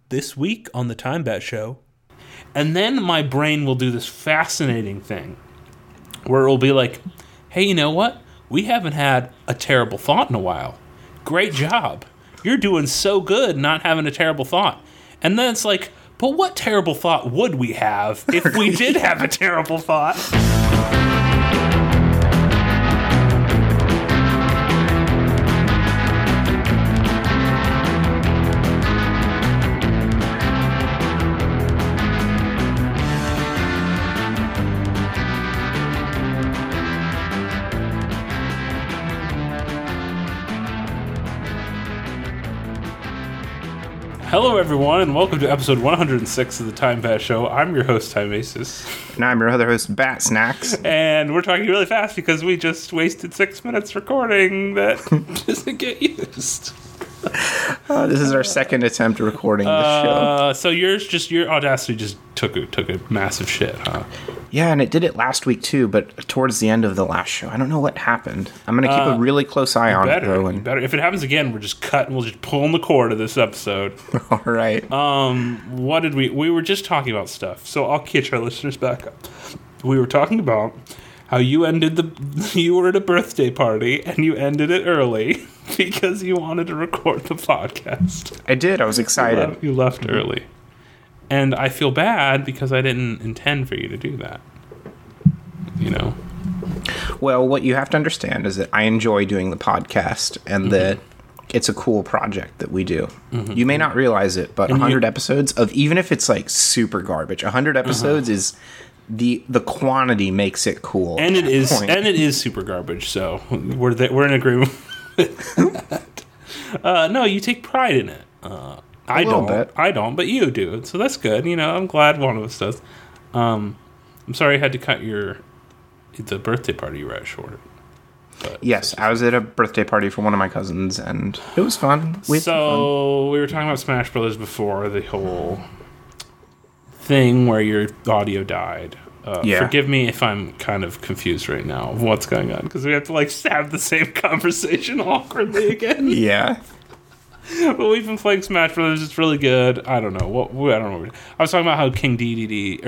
this week on the Time Bat Show. And then my brain will do this fascinating thing where it will be like, hey, you know what? We haven't had a terrible thought in a while. Great job. You're doing so good not having a terrible thought. And then it's like, but what terrible thought would we have if we did have a terrible thought? Hello, everyone, and welcome to episode 106 of the Time Bat Show. I'm your host, Time Aces. And I'm your other host, Bat Snacks. And we're talking really fast because we just wasted 6 minutes recording that doesn't get used. This is our second attempt at recording this show. So your Audacity just took a massive shit, huh? Yeah, and it did it last week too, but towards the end of the last show. I don't know what happened. I'm going to keep a really close eye on it, though. Better. If it happens again, we're just cutting. We'll just pull the cord of this episode. All right. What did we were just talking about stuff, so I'll catch our listeners back up. We were talking about how you were at a birthday party and you ended it early because you wanted to record the podcast. I did. I was excited. You left early. And I feel bad because I didn't intend for you to do that. You know? Well, what you have to understand is that I enjoy doing the podcast and that it's a cool project that we do. You may not realize it, but 100 episodes of, even if it's like super garbage, 100 episodes is the quantity makes it cool. And it is super garbage, so we're in agreement with that. No, you take pride in it. I don't, but you do. So that's good. You know, I'm glad one of us does. I'm sorry I had to cut the birthday party you were at short. Yes, I was at a birthday party for one of my cousins, and it was fun. We were talking about Smash Brothers before, the whole thing where your audio died. Forgive me if I'm kind of confused right now of what's going on, because we have to have the same conversation awkwardly again. Yeah. But we've been playing Smash Brothers. It's really good. I don't know. I was talking about how King K.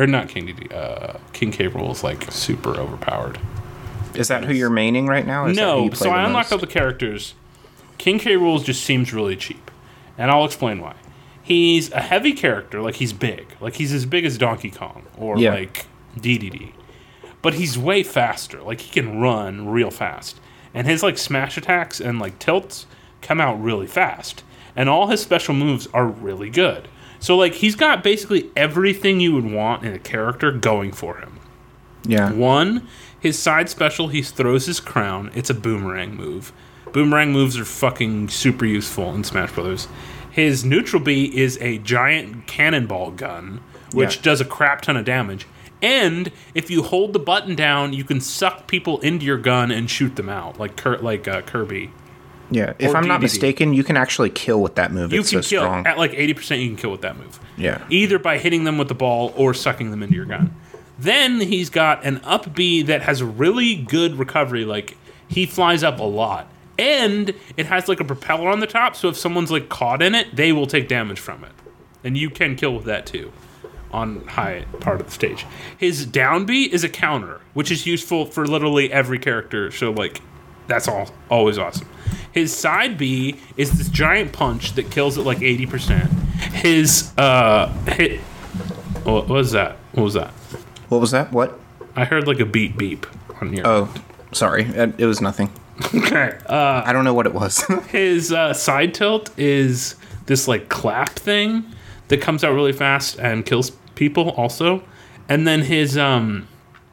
Rool is like super overpowered. Is that who you're maining right now? No. So I unlocked all the characters. King K. Rool just seems really cheap, and I'll explain why. He's a heavy character. Like, he's big. Like, he's as big as Donkey Kong or like DDD, but he's way faster. Like, he can run real fast, and his like smash attacks and like tilts come out really fast. And all his special moves are really good. So, like, he's got basically everything you would want in a character going for him. Yeah. One, his side special, he throws his crown. It's a boomerang move. Boomerang moves are fucking super useful in Smash Brothers. His neutral B is a giant cannonball gun, which does a crap ton of damage. And if you hold the button down, you can suck people into your gun and shoot them out, like Kirby. Yeah, if I'm not mistaken, you can actually kill with that move. It's so strong. At like 80%, you can kill with that move. Yeah. Either by hitting them with the ball or sucking them into your gun. Then he's got an up B that has a really good recovery. Like, he flies up a lot. And it has like a propeller on the top, so if someone's like caught in it, they will take damage from it. And you can kill with that too, on high part of the stage. His down B is a counter, which is useful for literally every character. So, like, that's always awesome. His side B is this giant punch that kills at like 80%. His hit. What was that? What was that? What was that? What? I heard like a beep beep on here. Oh, sorry. It was nothing. Okay. I don't know what it was. His side tilt is this like clap thing that comes out really fast and kills people also. And then his down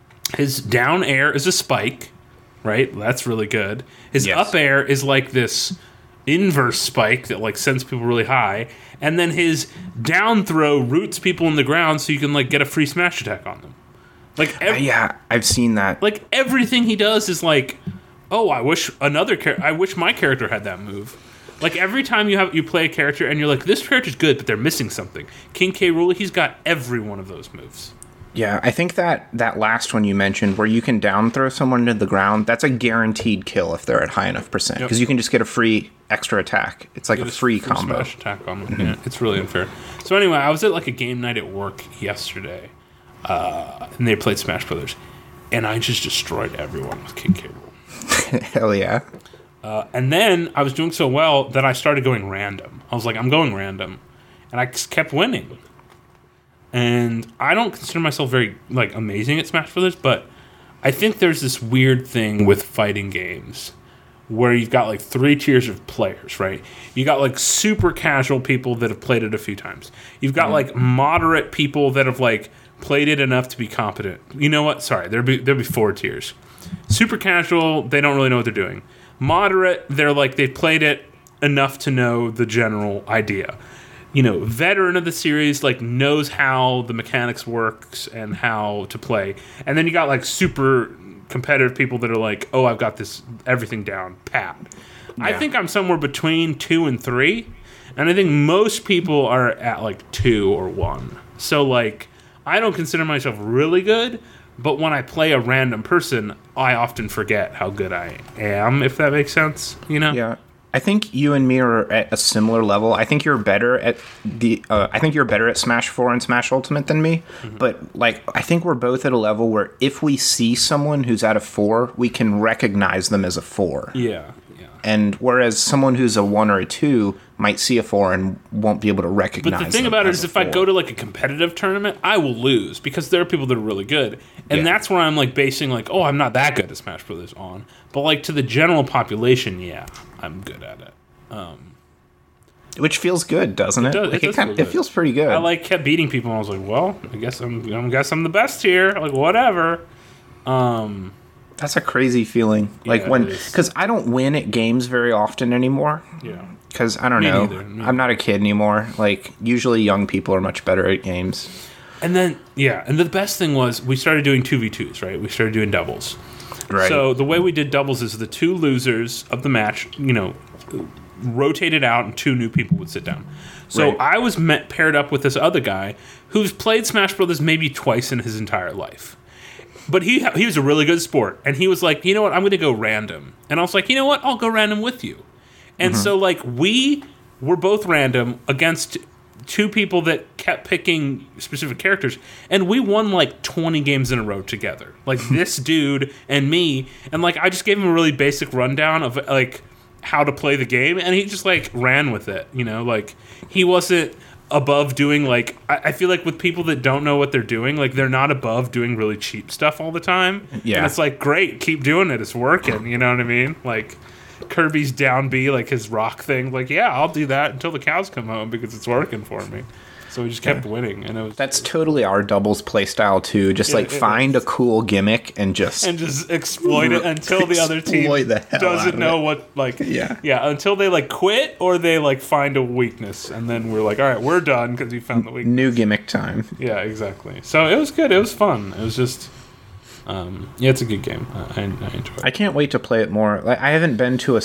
air is a spike. Right? That's really good. His up air is like this inverse spike that like sends people really high. And then his down throw roots people in the ground so you can like get a free smash attack on them. Like I've seen that. Like, everything he does is like, oh, I wish my character had that move. Like, every time you play a character and you're like, this character's good, but they're missing something. King K. Rool, he's got every one of those moves. Yeah, I think that last one you mentioned, where you can down throw someone to the ground, that's a guaranteed kill if they're at high enough percent, because you can just get a free extra attack. It's like a free combo. Smash attack on them. Yeah, it's really unfair. So anyway, I was at like a game night at work yesterday, and they played Smash Brothers, and I just destroyed everyone with King K. Rool. Hell yeah. And then I was doing so well that I started going random. I was like, I'm going random, and I just kept winning. And I don't consider myself very like amazing at Smash Brothers, but I think there's this weird thing with fighting games where you've got like 3 tiers of players, right? You got like super casual people that have played it a few times. You've got like moderate people that have like played it enough to be competent. You know what? Sorry, there'll be 4 tiers. Super casual, they don't really know what they're doing. Moderate, they're like they've played it enough to know the general idea. You know, veteran of the series, like, knows how the mechanics works and how to play. And then you got, like, super competitive people that are like, oh, I've got this, everything down, pat. Yeah. I think I'm somewhere between 2 and 3. And I think most people are at, like, 2 or 1. So, like, I don't consider myself really good, but when I play a random person, I often forget how good I am, if that makes sense, you know? Yeah. I think you and me are at a similar level. I think you're better at Smash 4 and Smash Ultimate than me. Mm-hmm. But like, I think we're both at a level where if we see someone who's at a 4, we can recognize them as a 4. Yeah. And whereas someone who's a 1 or a 2 might see a 4 and won't be able to recognize them. But the thing about it is, if I go to like a competitive tournament, I will lose because there are people that are really good, and that's where I'm like basing like, oh, I'm not that good at Smash Brothers on. But like to the general population, yeah, I'm good at it. Which feels good, doesn't it? It feels pretty good. I like kept beating people, and I was like, well, I guess I'm the best here. Like whatever. That's a crazy feeling. Like because I don't win at games very often anymore. Yeah. Because I don't know. I'm not a kid anymore. Like usually young people are much better at games. And then and the best thing was we started doing 2v2s, right? We started doing doubles. Right. So the way we did doubles is the 2 losers of the match, you know, rotated out and 2 new people would sit down. So I was paired up with this other guy who's played Smash Brothers maybe twice in his entire life. But he was a really good sport, and he was like, you know what, I'm going to go random. And I was like, you know what, I'll go random with you. And so, like, we were both random against 2 people that kept picking specific characters, and we won, like, 20 games in a row together. Like, this dude and me, and, like, I just gave him a really basic rundown of, like, how to play the game, and he just, like, ran with it, you know? Like, he wasn't above doing like I feel like with people that don't know what they're doing, like they're not above doing really cheap stuff all the time. Yeah. And it's like, great, keep doing it. It's working. You know what I mean? Like Kirby's down B, like his rock thing. Like, yeah, I'll do that until the cows come home because it's working for me. So we just kept winning, and that's totally our doubles play style too. Just find a cool gimmick and just exploit it until the other team doesn't know what until they like quit or they like find a weakness, and then we're like, all right, we're done because we found the weakness. New gimmick time. Yeah, exactly. So it was good. It was fun. It was just. It's a good game. I enjoy it. I can't wait to play it more. Like, I haven't been to a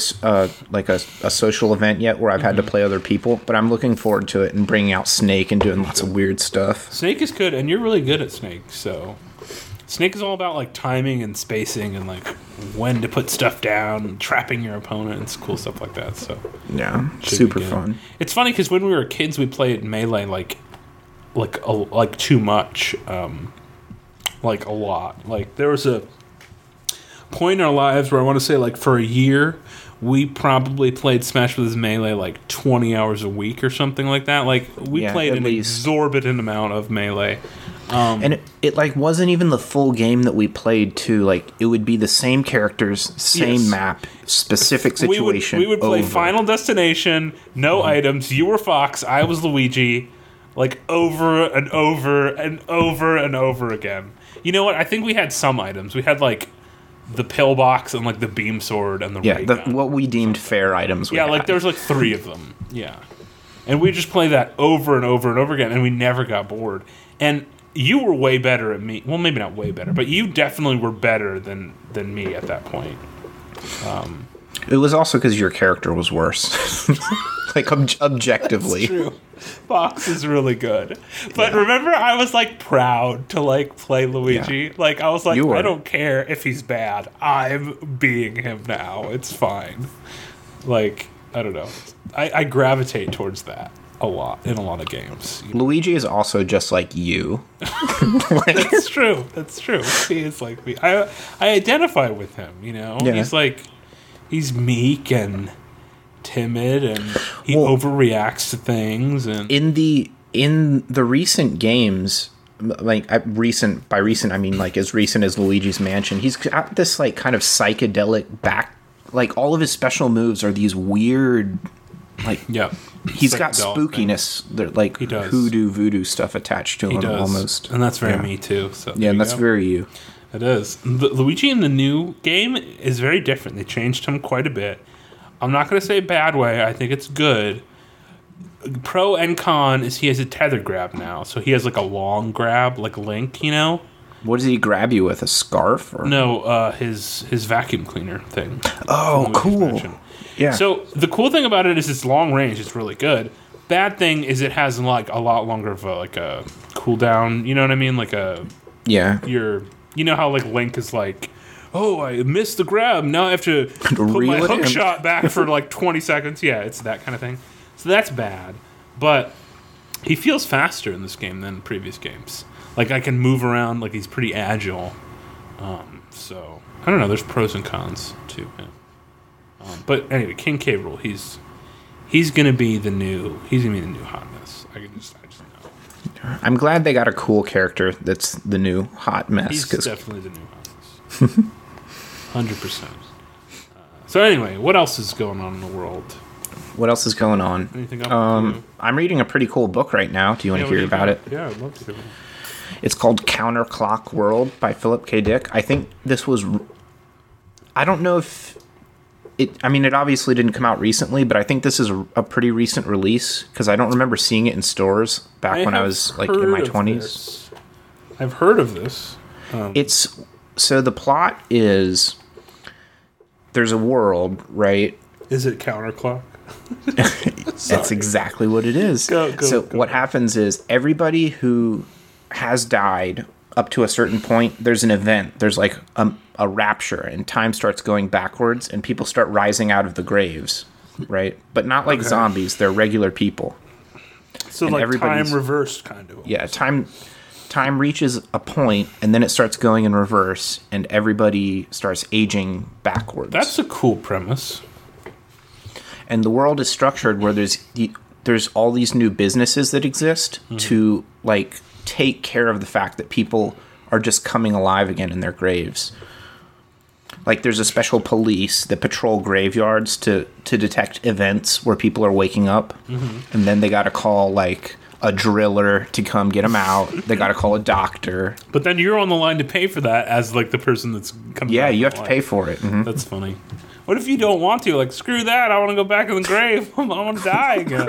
social event yet where I've had to play other people, but I'm looking forward to it and bringing out Snake and doing lots of weird stuff. Snake is good, and you're really good at Snake. So Snake is all about like timing and spacing and like when to put stuff down, and trapping your opponent, and cool stuff like that. So yeah, super fun. It's funny because when we were kids, we played Melee like too much. Like a lot. Like there was a point in our lives where I want to say like for a year we probably played Smash Bros. Melee like 20 hours a week or something like that. Like we played an exorbitant amount of Melee. And it like wasn't even the full game that we played too. Like it would be the same characters, same map, specific situation. We would play Final Destination, no items. You were Fox, I was Luigi, like over and over and over and over again. You know what? I think we had some items. We had like the pillbox and like the beam sword and the ray gun. What we deemed fair items. Like there was like 3 of them. Yeah, and we just play that over and over and over again, and we never got bored. And you were way better at me. Well, maybe not way better, but you definitely were better than me at that point. It was also because your character was worse. Like objectively. That's true. Fox is really good. But remember, I was like proud to like play Luigi. Yeah. Like I was like, You were. I don't care if he's bad. I'm being him now. It's fine. Like, I don't know. I gravitate towards that a lot in a lot of games. Luigi is also just like you. That's true. That's true. He is like me. I identify with him, you know? Yeah. He's like, he's meek and timid, and he Well, overreacts to things. And in the recent games, like recent by recent I mean like as recent as Luigi's Mansion, he's got this like kind of psychedelic back. Like all of his special moves are these weird, like yeah, he's got psychedelic spookiness, like He does. hoodoo voodoo stuff attached to he him does. almost. And that's very Yeah. me too. So Yeah, there and you that's go. very you. It is. Luigi in the new game is very different. They changed him quite a bit. I'm not going to say bad way. I think it's good. Pro and con is he has a tether grab now. So he has like a long grab, like Link, you know? What does he grab you with? A scarf? Or? No, his vacuum cleaner thing. Oh, From Luigi's cool. Mansion. Yeah. So the cool thing about it is it's long range. It's really good. Bad thing is it has like a lot longer of a cooldown. You know what I mean? Like yeah. you know how like Link is like, oh, I missed the grab. Now I have to put my Reel it hook in. shot back for like 20 seconds. Yeah, it's that kind of thing. So that's bad. But he feels faster in this game than previous games. Like I can move around. Like he's pretty agile. So I don't know. There's pros and cons to him. But anyway, King K. Rool. He's gonna be the new hotness. I just know. I'm glad they got a cool character that's the new hot mess. He's 'Cause definitely the new hotness. 100%. So anyway, what else is going on in the world? what else is going on? Anything up? I'm reading a pretty cool book right now. Do you want to hear about it? Yeah, I'd love to hear about it. It's called Counterclock World by Philip K. Dick. I think this was... I don't know if... I mean, it obviously didn't come out recently, but I think this is a pretty recent release because I don't remember seeing it in stores back when I have was like in my heard of 20s. this. I've heard of this. It's... So the plot is... There's a world, right? Is it counterclock? That's exactly what it is. Go, What happens is everybody who has died up to a certain point, there's an event. There's like a rapture, and time starts going backwards, and people start rising out of the graves, right? But not like zombies. They're regular people. So And like everybody's- time reversed kind of. Yeah, time reaches a point, and then it starts going in reverse, and everybody starts aging backwards. That's a cool premise. And the world is structured where there's all these new businesses that exist to like take care of the fact that people are just coming alive again in their graves. Like there's a special police that patrol graveyards to detect events where people are waking up, and then they got to call like a driller to come get them out. They got to call a doctor. But then you're on the line to pay for that as like the person that's coming. Yeah, back you have to to life. pay for it. That's funny. What if you don't want to? Like, screw that. I want to go back in the grave. I want to die again.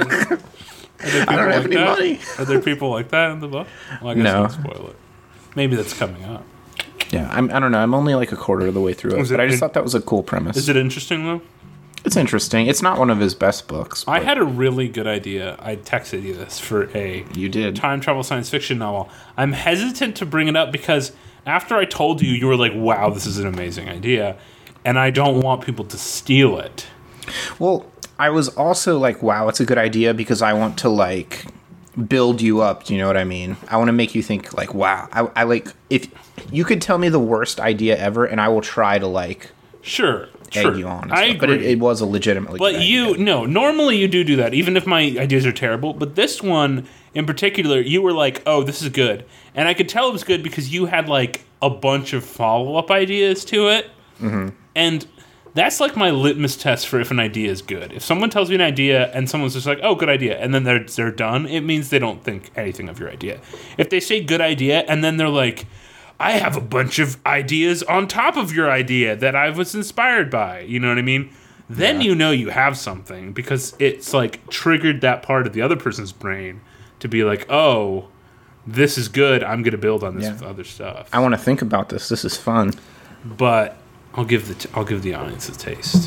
I don't have any money. Are there people like that in the book? Well, I guess No. I won't spoil it. Maybe that's coming up. Yeah, I don't know. I'm only like a quarter of the way through it, Is it but I just in- thought that was a cool premise. Is it interesting, though? It's interesting. It's not one of his best books. I but had a really good idea. I texted you this for a You did. time travel science fiction novel. I'm hesitant to bring it up because after I told you, you were like, wow, this is an amazing idea. And I don't want people to steal it. Well, I was also like, wow, it's a good idea because I want to like build you up. Do you know what I mean? I want to make you think like, wow. I like if you could tell me the worst idea ever, and I will try to like Sure. egg you on. And I stuff. But agree. it was a legitimately. But good idea. normally you do that, even if my ideas are terrible. But this one in particular, you were like, oh, this is good. And I could tell it was good because you had like a bunch of follow-up ideas to it. Mm-hmm. And that's like my litmus test for if an idea is good. If someone tells me an idea and someone's just like, oh, good idea, and then they're done, it means they don't think anything of your idea. If they say good idea and then they're like, I have a bunch of ideas on top of your idea that I was inspired by, you know what I mean? Then you know you have something because it's like triggered that part of the other person's brain to be like, oh, this is good. I'm going to build on this with other stuff. I want to think about this. This is fun. But I'll give the audience a taste.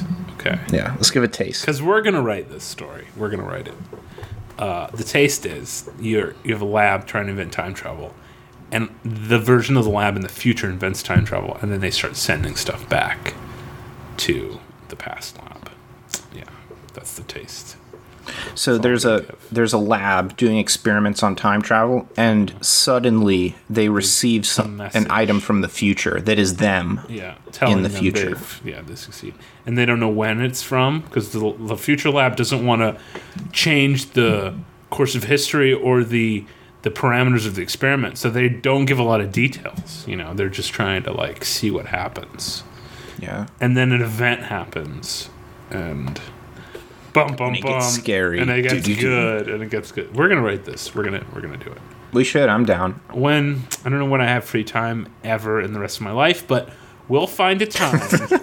Okay. Yeah, let's give it a taste. Because we're gonna write this story. We're gonna write it. The taste is you have a lab trying to invent time travel, and the version of the lab in the future invents time travel, and then they start sending stuff back to the past lab. Yeah, that's the taste. So there's a lab doing experiments on time travel, and suddenly they receive an item from the future that is them. Yeah, telling in the them future. They succeed, and they don't know when it's from because the future lab doesn't want to change the course of history or the parameters of the experiment, so they don't give a lot of details. They're just trying to like see what happens. Yeah, and then an event happens, and. Bum, bum, and it gets scary. And it gets good. And it gets good. We're gonna write this. We're gonna do it. We should. I'm down. I don't know when I have free time ever in the rest of my life, but we'll find a time.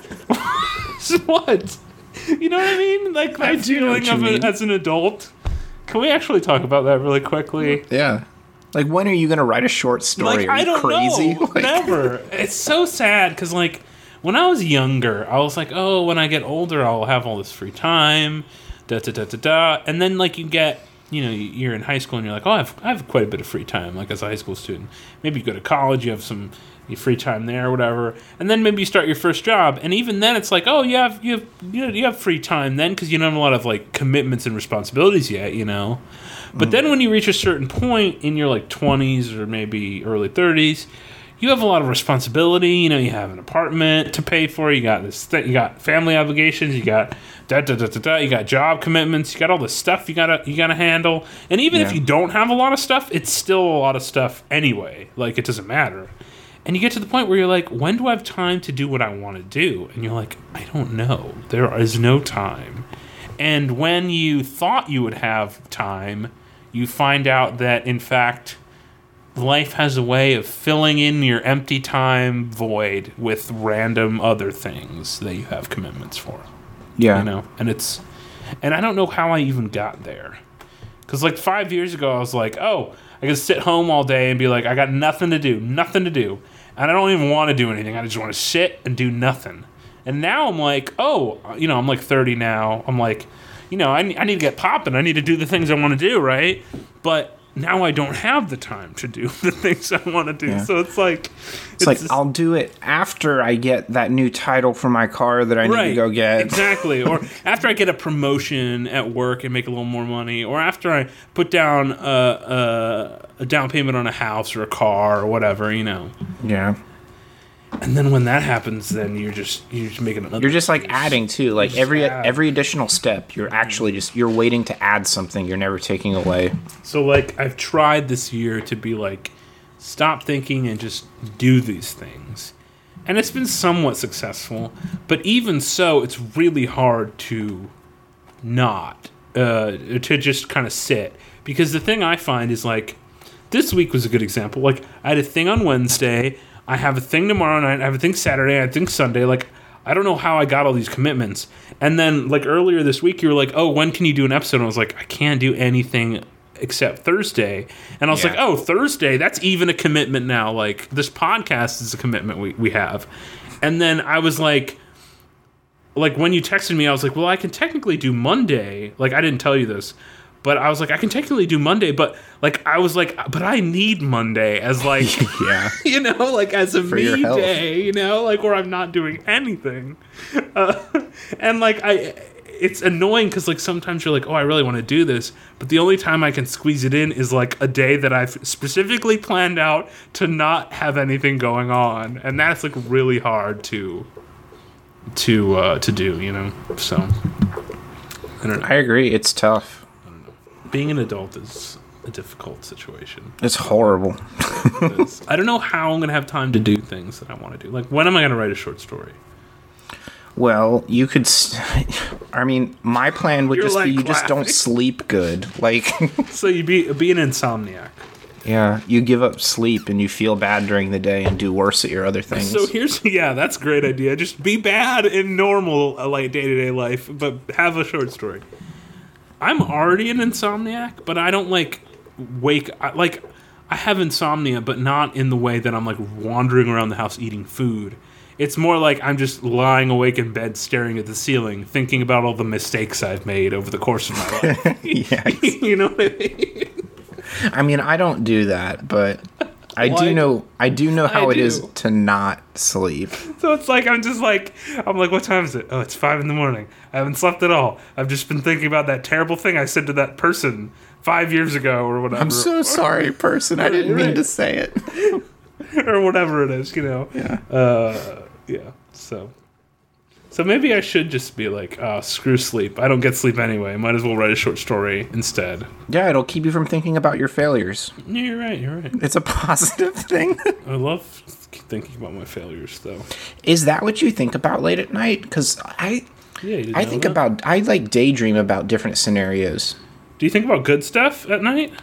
What? You know what I mean? Like my feeling of it as an adult. Can we actually talk about that really quickly? Yeah. Like, when are you gonna write a short story? Are you crazy? Know. Never. It's so sad because like when I was younger, I was like, oh, when I get older, I'll have all this free time. And then like you get, you're in high school and you're like, oh, I have quite a bit of free time, like as a high school student. Maybe you go to college, you have some free time there or whatever, and then maybe you start your first job, and even then it's like, oh, you have free time then because you don't have a lot of like commitments and responsibilities yet, But then when you reach a certain point in your like 20s or maybe early 30s, you have a lot of responsibility. You have an apartment to pay for. You got you got family obligations. You got you got job commitments. You got all this stuff you gotta handle. And even if you don't have a lot of stuff, it's still a lot of stuff anyway. Like, it doesn't matter. And you get to the point where you're like, when do I have time to do what I want to do? And you're like, I don't know. There is no time. And when you thought you would have time, you find out that in fact, life has a way of filling in your empty time void with random other things that you have commitments for. Yeah. And I don't know how I even got there. Because like 5 years ago, I was like, oh, I can sit home all day and be like, I got nothing to do. And I don't even want to do anything. I just want to sit and do nothing. And now I'm like, oh, I'm like 30 now. I'm like, I need to get popping. I need to do the things I want to do, right? But now I don't have the time to do the things I want to do. Yeah. So it's like I'll do it after I get that new title for my car that I need to go get. Exactly. Or after I get a promotion at work and make a little more money, or after I put down a down payment on a house or a car or whatever, Yeah. And then when that happens, then you're just making another. You're just like adding too. Like every additional step, you're actually you're waiting to add something. You're never taking away. So like I've tried this year to be like, stop thinking and just do these things, and it's been somewhat successful. But even so, it's really hard to not to just kind of sit, because the thing I find is like this week was a good example. Like I had a thing on Wednesday. I have a thing tomorrow night, I have a thing Saturday, I have a thing Sunday. Like, I don't know how I got all these commitments. And then, like, earlier this week, you were like, oh, when can you do an episode? And I was like, I can't do anything except Thursday. And I was like, oh, Thursday, that's even a commitment now. Like, this podcast is a commitment we have. And then I was like, when you texted me, I was like, well, I can technically do Monday. Like, I didn't tell you this. But I was like, I can technically do Monday, but like I was like, but I need Monday as like, like as a me day, like where I'm not doing anything, and like it's annoying because like sometimes you're like, oh, I really want to do this, but the only time I can squeeze it in is like a day that I've specifically planned out to not have anything going on, and that's like really hard to do, So I don't know. I agree. It's tough. Being an adult is a difficult situation. It's horrible. I don't know how I'm going to have time to do things that I want to do. Like, when am I going to write a short story? Well, you could... my plan would just be you just don't sleep good. Like, so you be an insomniac. Yeah, you give up sleep and you feel bad during the day and do worse at your other things. So that's a great idea. Just be bad in normal, like, day-to-day life, but have a short story. I'm already an insomniac, but I don't like wake. I have insomnia, but not in the way that I'm like wandering around the house eating food. It's more like I'm just lying awake in bed staring at the ceiling, thinking about all the mistakes I've made over the course of my life. Yes. You know what I mean? I mean, I don't do that, but I do know how it is to not sleep. So it's like I'm like, what time is it? Oh, it's 5 a.m. I haven't slept at all. I've just been thinking about that terrible thing I said to that person 5 years ago or whatever. I'm so sorry, person. I didn't mean to say it. Or whatever it is, you know. Yeah. Yeah. So maybe I should just be like, screw sleep. I don't get sleep anyway. Might as well write a short story instead. Yeah, it'll keep you from thinking about your failures. Yeah, you're right. It's a positive thing. I love thinking about my failures, though. Is that what you think about late at night? Because I like daydream about different scenarios. Do you think about good stuff at night?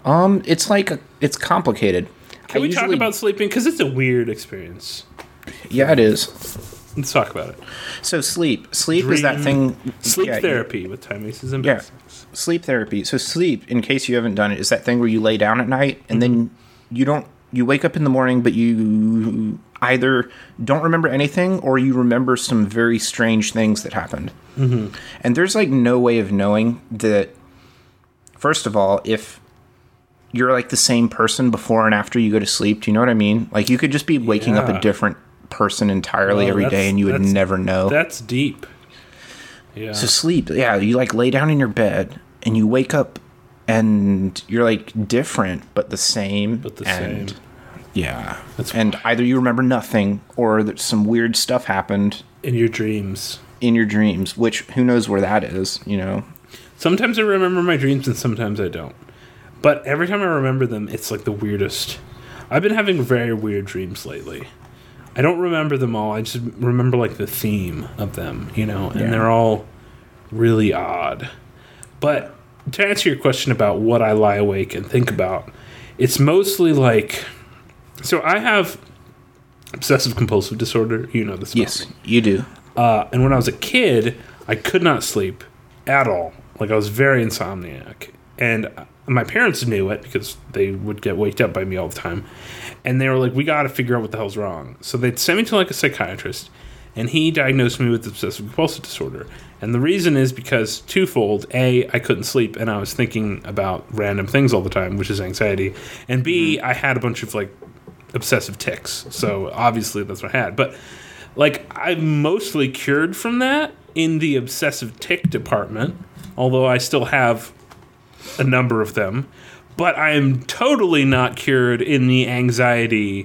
It's complicated. Can we talk about sleeping? Because it's a weird experience. Yeah, it is. Let's talk about it. So sleep is that thing. Sleep therapy with time aces and basics. Sleep therapy. So sleep, in case you haven't done it, is that thing where you lay down at night and then you wake up in the morning, but you either don't remember anything or you remember some very strange things that happened. Mm-hmm. And there's like no way of knowing that. First of all, if you're like the same person before and after you go to sleep, do you know what I mean? Like you could just be waking up a different person entirely every day and you would never know. That's deep. Yeah. So sleep, you like lay down in your bed and you wake up and you're like different but the same. Yeah. And either you remember nothing or that some weird stuff happened in your dreams. Which who knows where that is, you know. Sometimes I remember my dreams and sometimes I don't. But every time I remember them, it's like the weirdest. I've been having very weird dreams lately. I don't remember them all. I just remember like the theme of them, you know, and they're all really odd. But to answer your question about what I lie awake and think about, it's mostly like, so I have obsessive compulsive disorder. You know this about Yes, you do. And when I was a kid, I could not sleep at all. Like I was very insomniac. And my parents knew it because they would get waked up by me all the time. And they were like, we got to figure out what the hell's wrong. So they'd send me to like a psychiatrist. And he diagnosed me with obsessive compulsive disorder. And the reason is because twofold. A, I couldn't sleep and I was thinking about random things all the time, which is anxiety. And B, I had a bunch of like obsessive tics. So obviously that's what I had. But like I'm mostly cured from that in the obsessive tic department. Although I still have a number of them, but I am totally not cured in the anxiety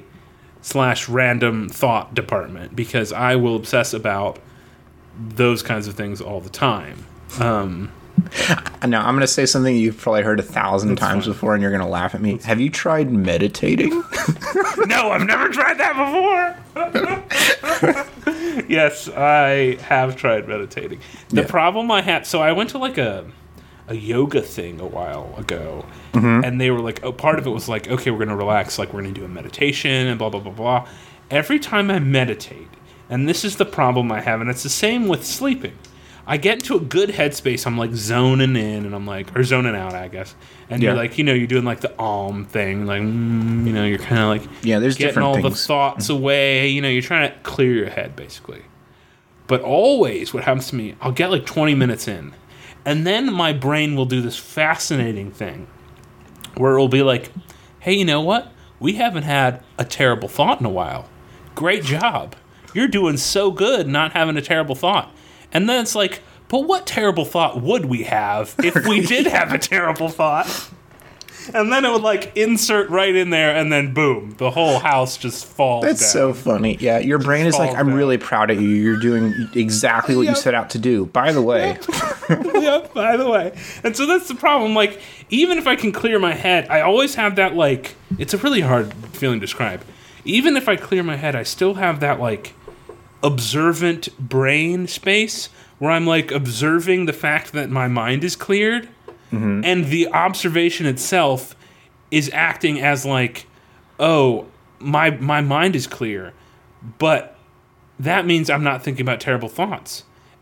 / random thought department because I will obsess about those kinds of things all the time. Now, I'm going to say something you've probably heard 1,000 times before, and you're going to laugh at me. Have you tried meditating? No, I've never tried that before. Yes, I have tried meditating. The problem I had, so I went to like a yoga thing a while ago, and they were like, part of it was like, okay, we're going to relax, like we're going to do a meditation and blah, blah, blah, blah. Every time I meditate, and this is the problem I have, and it's the same with sleeping, I get into a good headspace, I'm like zoning in, and I'm like, or zoning out, I guess, and you're like, you know, you're doing like the thing, like, you know, you're kind of like there's getting different all things. the thoughts away, you know, you're trying to clear your head, basically. But always what happens to me, I'll get like 20 minutes in, and then my brain will do this fascinating thing where it'll be like, hey, you know what? We haven't had a terrible thought in a while. Great job. You're doing so good not having a terrible thought. And then it's like, but what terrible thought would we have if we did have a terrible thought? And then it would like insert right in there, and then boom, the whole house just falls That's down. so funny. Yeah, your brain is like, I'm really proud of you. You're doing exactly what you set out to do. By the way. Yep, by the way. And so that's the problem. Like, even if I can clear my head, I always have that, like, it's a really hard feeling to describe. Even if I clear my head, I still have that, like, observant brain space where I'm, like, observing the fact that my mind is cleared. Mm-hmm. And the observation itself is acting as like, oh, my mind is clear, but that means I'm not thinking about terrible thoughts.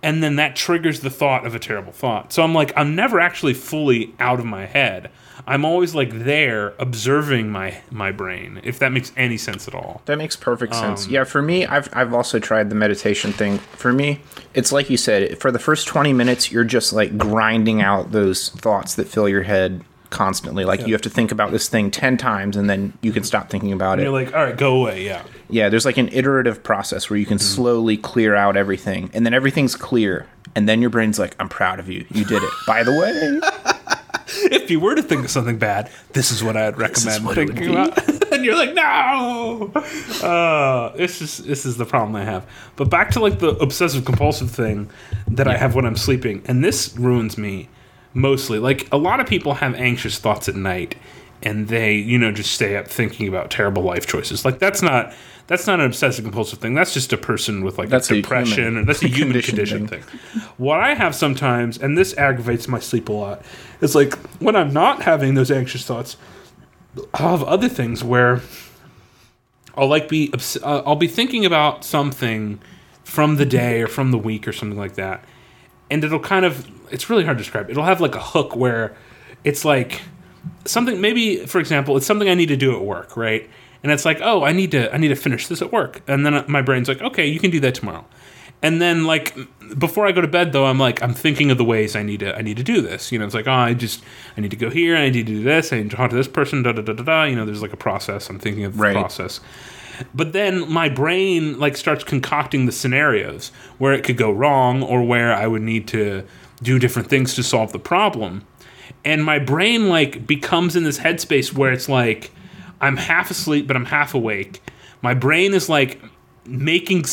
and then that triggers the thought of a terrible thought. So I'm like, I'm never actually fully out of my head. I'm always like there observing my brain, if that makes any sense at all. That makes perfect sense. Yeah, for me, I've also tried the meditation thing. For me, it's like you said, for the first 20 minutes, you're just like grinding out those thoughts that fill your head constantly. Like you have to think about this thing 10 times and then you can stop thinking about it. You're like, all right, go away. Yeah. Yeah, there's like an iterative process where you can slowly clear out everything, and then everything's clear, and then your brain's like, I'm proud of you. You did it. By the way, if you were to think of something bad, this is what I'd recommend thinking about. And you're like, no! This is the problem I have. But back to like the obsessive compulsive thing that I have when I'm sleeping, and this ruins me mostly. Like, a lot of people have anxious thoughts at night, and they, just stay up thinking about terrible life choices. Like, that's not an obsessive compulsive thing. That's just a person with like depression, or that's a human condition thing. What I have sometimes, and this aggravates my sleep a lot, is like when I'm not having those anxious thoughts, I'll have other things where I'll be thinking about something from the day or from the week or something like that, and it's really hard to describe. It'll have like a hook where it's like something, maybe for example, it's something I need to do at work, right? And it's like, oh, I need to finish this at work. And then my brain's like, okay, you can do that tomorrow. And then like before I go to bed though, I'm thinking of the ways I need to do this. It's like, oh, I need to go here, I need to do this, I need to talk to this person, there's like a process. I'm thinking of the process. But then my brain like starts concocting the scenarios where it could go wrong or where I would need to do different things to solve the problem. And my brain like becomes in this headspace where it's like I'm half asleep, but I'm half awake. My brain is like making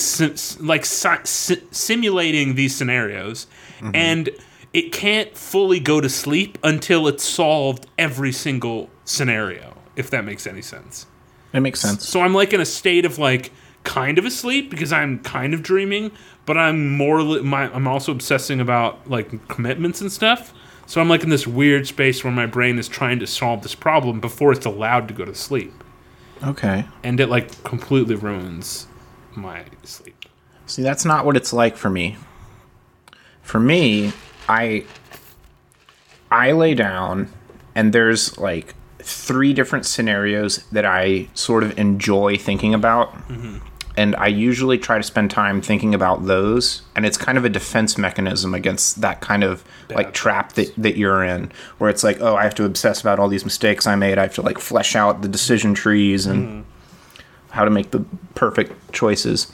simulating these scenarios, and it can't fully go to sleep until it's solved every single scenario. If that makes any sense. It makes sense. So I'm like in a state of like kind of asleep because I'm kind of dreaming, but I'm also obsessing about like commitments and stuff. So I'm like in this weird space where my brain is trying to solve this problem before it's allowed to go to sleep. Okay. And it like completely ruins my sleep. See, that's not what it's like for me. For me, I lay down and there's like 3 different scenarios that I sort of enjoy thinking about. And I usually try to spend time thinking about those, and it's kind of a defense mechanism against that kind of like trap that you're in, where it's like, oh, I have to obsess about all these mistakes I made. I have to like flesh out the decision trees and how to make the perfect choices.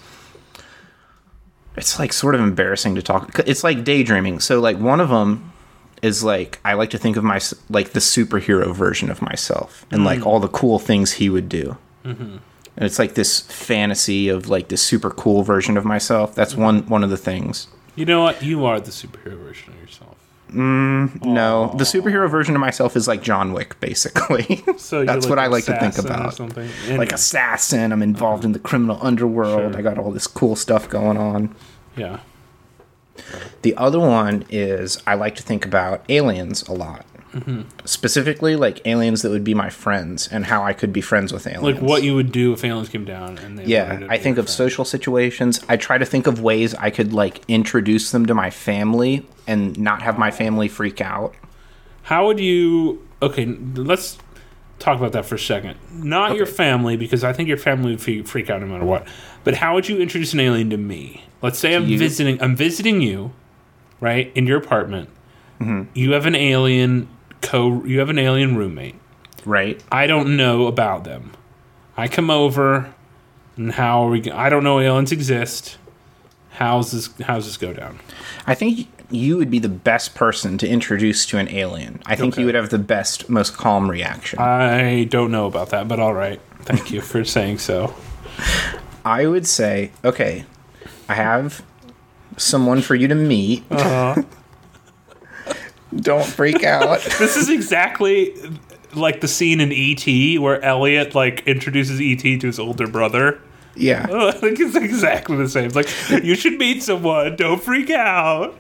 It's like sort of embarrassing to talk. It's like daydreaming. So like one of them is like, I like to think of my like the superhero version of myself and like all the cool things he would do. And it's like this fantasy of like this super cool version of myself. That's one of the things. You know what? You are the superhero version of yourself. No, the superhero version of myself is like John Wick, basically. So that's like what I like to think about. Anyway. Like assassin. I'm involved in the criminal underworld. Sure. I got all this cool stuff going on. Yeah. The other one is I like to think about aliens a lot. Specifically, like aliens that would be my friends and how I could be friends with aliens. Like what you would do if aliens came down. And they I think of social situations. I try to think of ways I could like introduce them to my family and not have my family freak out. How would you... Okay, let's talk about that for a second. Not your family, because I think your family would freak out no matter what. But how would you introduce an alien to me? Let's say I'm visiting you, right, in your apartment. You have an alien roommate. Right. I don't know about them. I come over, and I don't know aliens exist. How's this go down? I think you would be the best person to introduce to an alien. I think you would have the best, most calm reaction. I don't know about that, but all right. Thank you for saying so. I would say, okay, I have someone for you to meet. Don't freak out. This is exactly like the scene in E.T. where Elliot like introduces E.T. to his older brother. Yeah. I think it's exactly the same. It's like, you should meet someone. Don't freak out.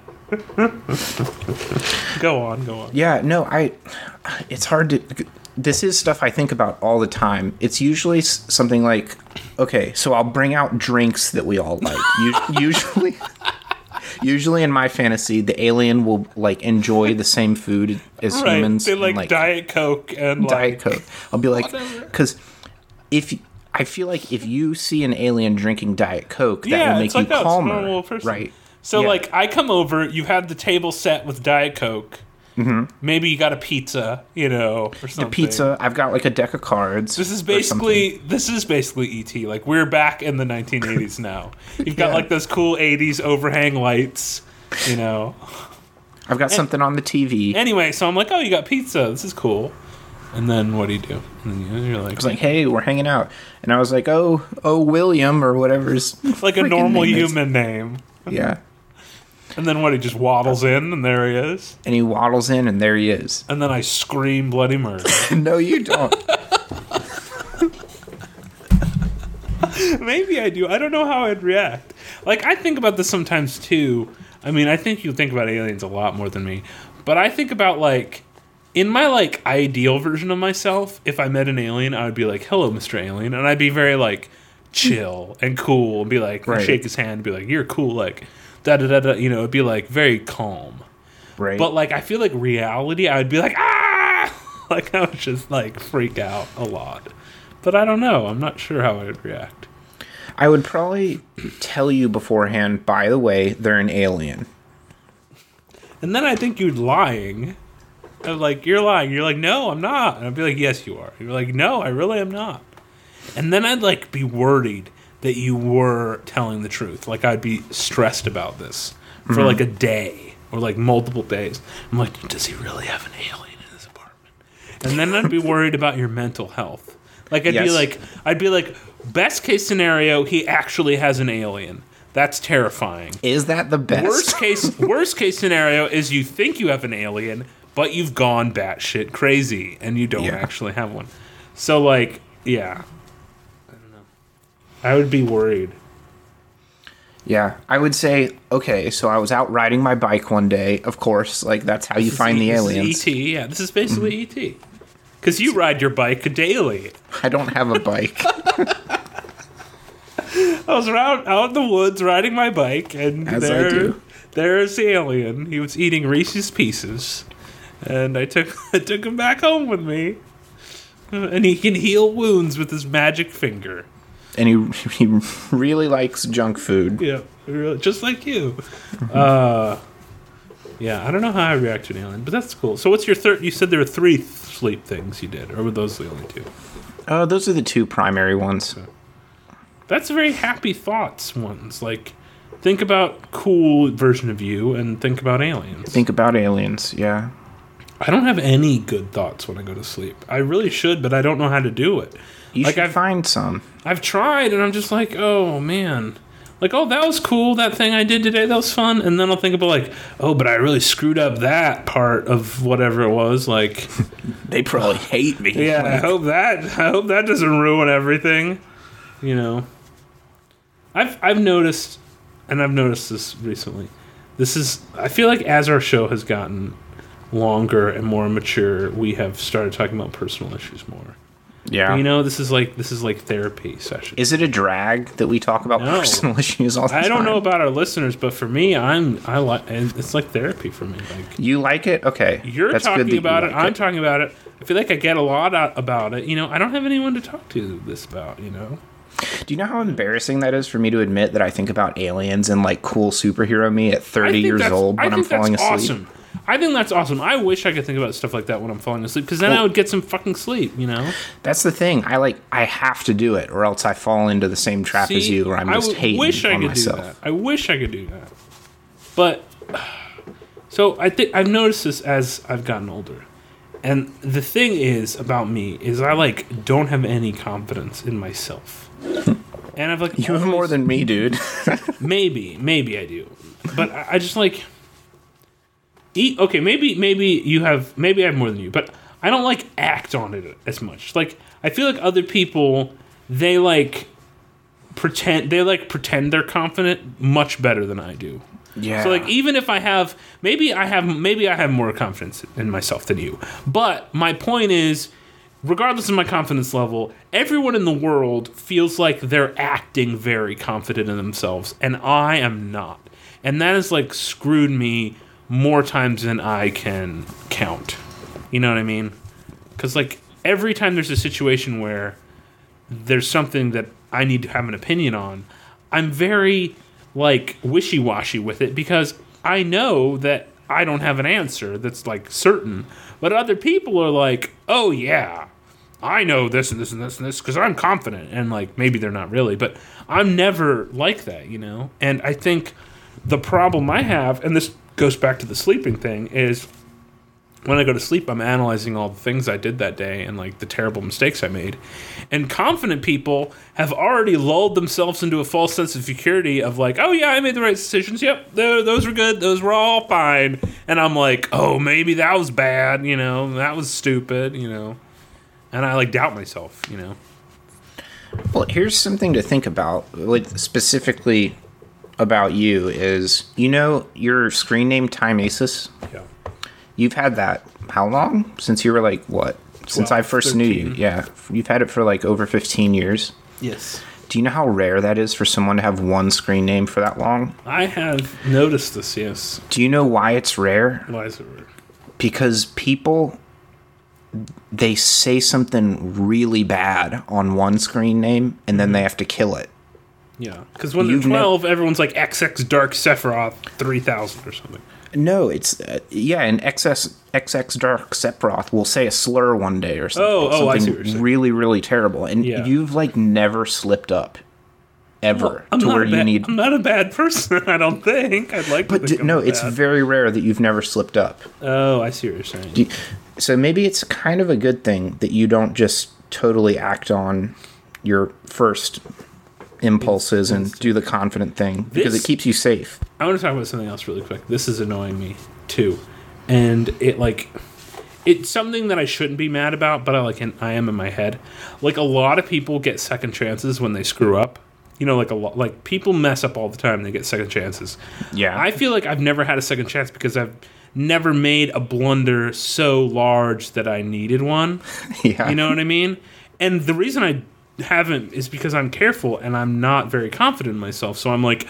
Go on. Yeah, no, it's hard to... This is stuff I think about all the time. It's usually something like, okay, so I'll bring out drinks that we all like. Usually... Usually in my fantasy, the alien will like enjoy the same food as humans. They and, like Diet Coke and Diet Coke. I'll be like, whatever. because I feel like if you see an alien drinking Diet Coke, that will make it's like you that. calmer, It's a normal person. right? So Yeah. like I come over, you've had the table set with Diet Coke. Mm-hmm. Maybe you got a pizza, or something. Pizza. I've got like a deck of cards. This is basically ET. Like we're back in the 1980s now. You've got like those cool 80s overhang lights, I've got something on the TV. Anyway, so I'm like, oh, you got pizza. This is cool. And then what do? And then you're like, I was like, hey, we're hanging out, and I was like, oh, William or whatever's like a normal human name. Yeah. And then what? He just waddles in, and there he is. And he waddles in, and there he is. And then I scream bloody murder. No, you don't. Maybe I do. I don't know how I'd react. Like, I think about this sometimes, too. I mean, I think you think about aliens a lot more than me. But I think about, like, in my, like, ideal version of myself, if I met an alien, I would be like, hello, Mr. Alien. And I'd be very, like, chill and cool and be like, Right. shake his hand and be like, you're cool, like, da-da-da-da. It'd be, like, very calm. Right. But, like, I feel like reality, I would be like, ah! Like, I would just, like, freak out a lot. But I don't know. I'm not sure how I would react. I would probably tell you beforehand, by the way, they're an alien. And then I think you're lying. I'm like, you're lying. You're like, no, I'm not. And I'd be like, yes, you are. You're like, no, I really am not. And then I'd, like, be worried that you were telling the truth. Like, I'd be stressed about this for, like, a day or, like, multiple days. I'm like, does he really have an alien in his apartment? And then I'd be worried about your mental health. Like, I'd be like, best case scenario, he actually has an alien. That's terrifying. Is that the best? Worst case scenario is you think you have an alien, but you've gone batshit crazy and you don't actually have one. So, like, yeah. I don't know. I would be worried. Yeah, I would say, okay, so I was out riding my bike one day, of course, like, that's how you find the aliens. This is E.T., yeah. This is basically E.T. Because you ride your bike daily. I don't have a bike. I was out in the woods riding my bike, and there's the alien. He was eating Reese's Pieces, and I took him back home with me. And he can heal wounds with his magic finger. And he really likes junk food. Yeah, just like you. Yeah, I don't know how I react to an alien, but that's cool. So what's your third? You said there were 3 sleep things you did, or were those the only 2? Those are the 2 primary ones. That's very happy thoughts ones. Like, think about cool version of you and think about aliens. Think about aliens, yeah. I don't have any good thoughts when I go to sleep. I really should, but I don't know how to do it. You should find some. I've tried, and I'm just like, oh, man. Like, oh, that was cool, that thing I did today, that was fun. And then I'll think about, like, oh, but I really screwed up that part of whatever it was. Like, they probably hate me. Yeah, like, I hope that doesn't ruin everything. I've noticed, and I've noticed this recently. I feel like as our show has gotten longer and more mature, we have started talking about personal issues more. Yeah. This is like therapy session. Is it a drag that we talk about personal issues all the time? I don't know about our listeners, but for me, it's like therapy for me. Like, you like it? Okay. You're talking about it. I'm talking about it. I feel like I get a lot out about it. I don't have anyone to talk to this about, Do you know how embarrassing that is for me to admit that I think about aliens and like cool superhero me at 30 years old when I'm falling asleep? Awesome. I think that's awesome. I wish I could think about stuff like that when I'm falling asleep, because then I would get some fucking sleep, That's the thing. I have to do it, or else I fall into the same trap as you, where I'm just hating on myself. I wish I could do that. But, so I think I've noticed this as I've gotten older. And the thing is about me is I don't have any confidence in myself. And I've you have more than me, dude. maybe I do, but I just okay. Maybe you have. Maybe I have more than you, but I don't act on it as much. I feel like other people, they pretend they're confident much better than I do. Yeah. So even if I have, maybe I have more confidence in myself than you. But my point is, regardless of my confidence level, everyone in the world feels like they're acting very confident in themselves, and I am not. And that has, like, screwed me more times than I can count. You know what I mean? Because, like, every time there's a situation where there's something that I need to have an opinion on, I'm very, like, wishy-washy with it because I know that I don't have an answer that's, like, certain. But other people are like, oh, yeah, I know this and this and this and this because I'm confident. And, like, maybe they're not really. But I'm never like that, you know? And I think the problem I have, and this goes back to the sleeping thing, is when I go to sleep, I'm analyzing all the things I did that day and, like, the terrible mistakes I made. And confident people have already lulled themselves into a false sense of security of, like, oh, yeah, I made the right decisions. Yep, those were good. Those were all fine. And I'm like, oh, maybe that was bad, you know. That was stupid, you know. And I, like, doubt myself, you know. Well, here's something to think about, like, specifically about you is, you know, your screen name, Time Aces? Yeah. You've had that how long? Since you were like, what? Since I first 13. Knew you. Yeah. You've had it for like over 15 years. Yes. Do you know how rare that is for someone to have one screen name for that long? I have noticed this, yes. Do you know why it's rare? Why is it rare? Because people, they say something really bad on one screen name and then they have to kill it. Yeah. Because when they're 12, everyone's like XX Dark Sephiroth 3000 or something. No, it's and XX Dark Sephiroth will say a slur one day or something. Something I see what you're saying. Really, really terrible, and you've like never slipped up ever to where you need. I'm not a bad person. I don't think. I'd like to. But no, it's very rare that you've never slipped up. Oh, I see what you're saying. So maybe it's kind of a good thing that you don't just totally act on your first impulses and do the confident thing because it keeps you safe. I want to talk about something else really quick. This is annoying me too, and it's something that I shouldn't be mad about, but I am in my head. Like, a lot of people get second chances when they screw up. You know, like people mess up all the time. They get second chances. Yeah, I feel like I've never had a second chance because I've never made a blunder so large that I needed one. Yeah, you know what I mean. And the reason I haven't is because I'm careful and I'm not very confident in myself. So I'm like,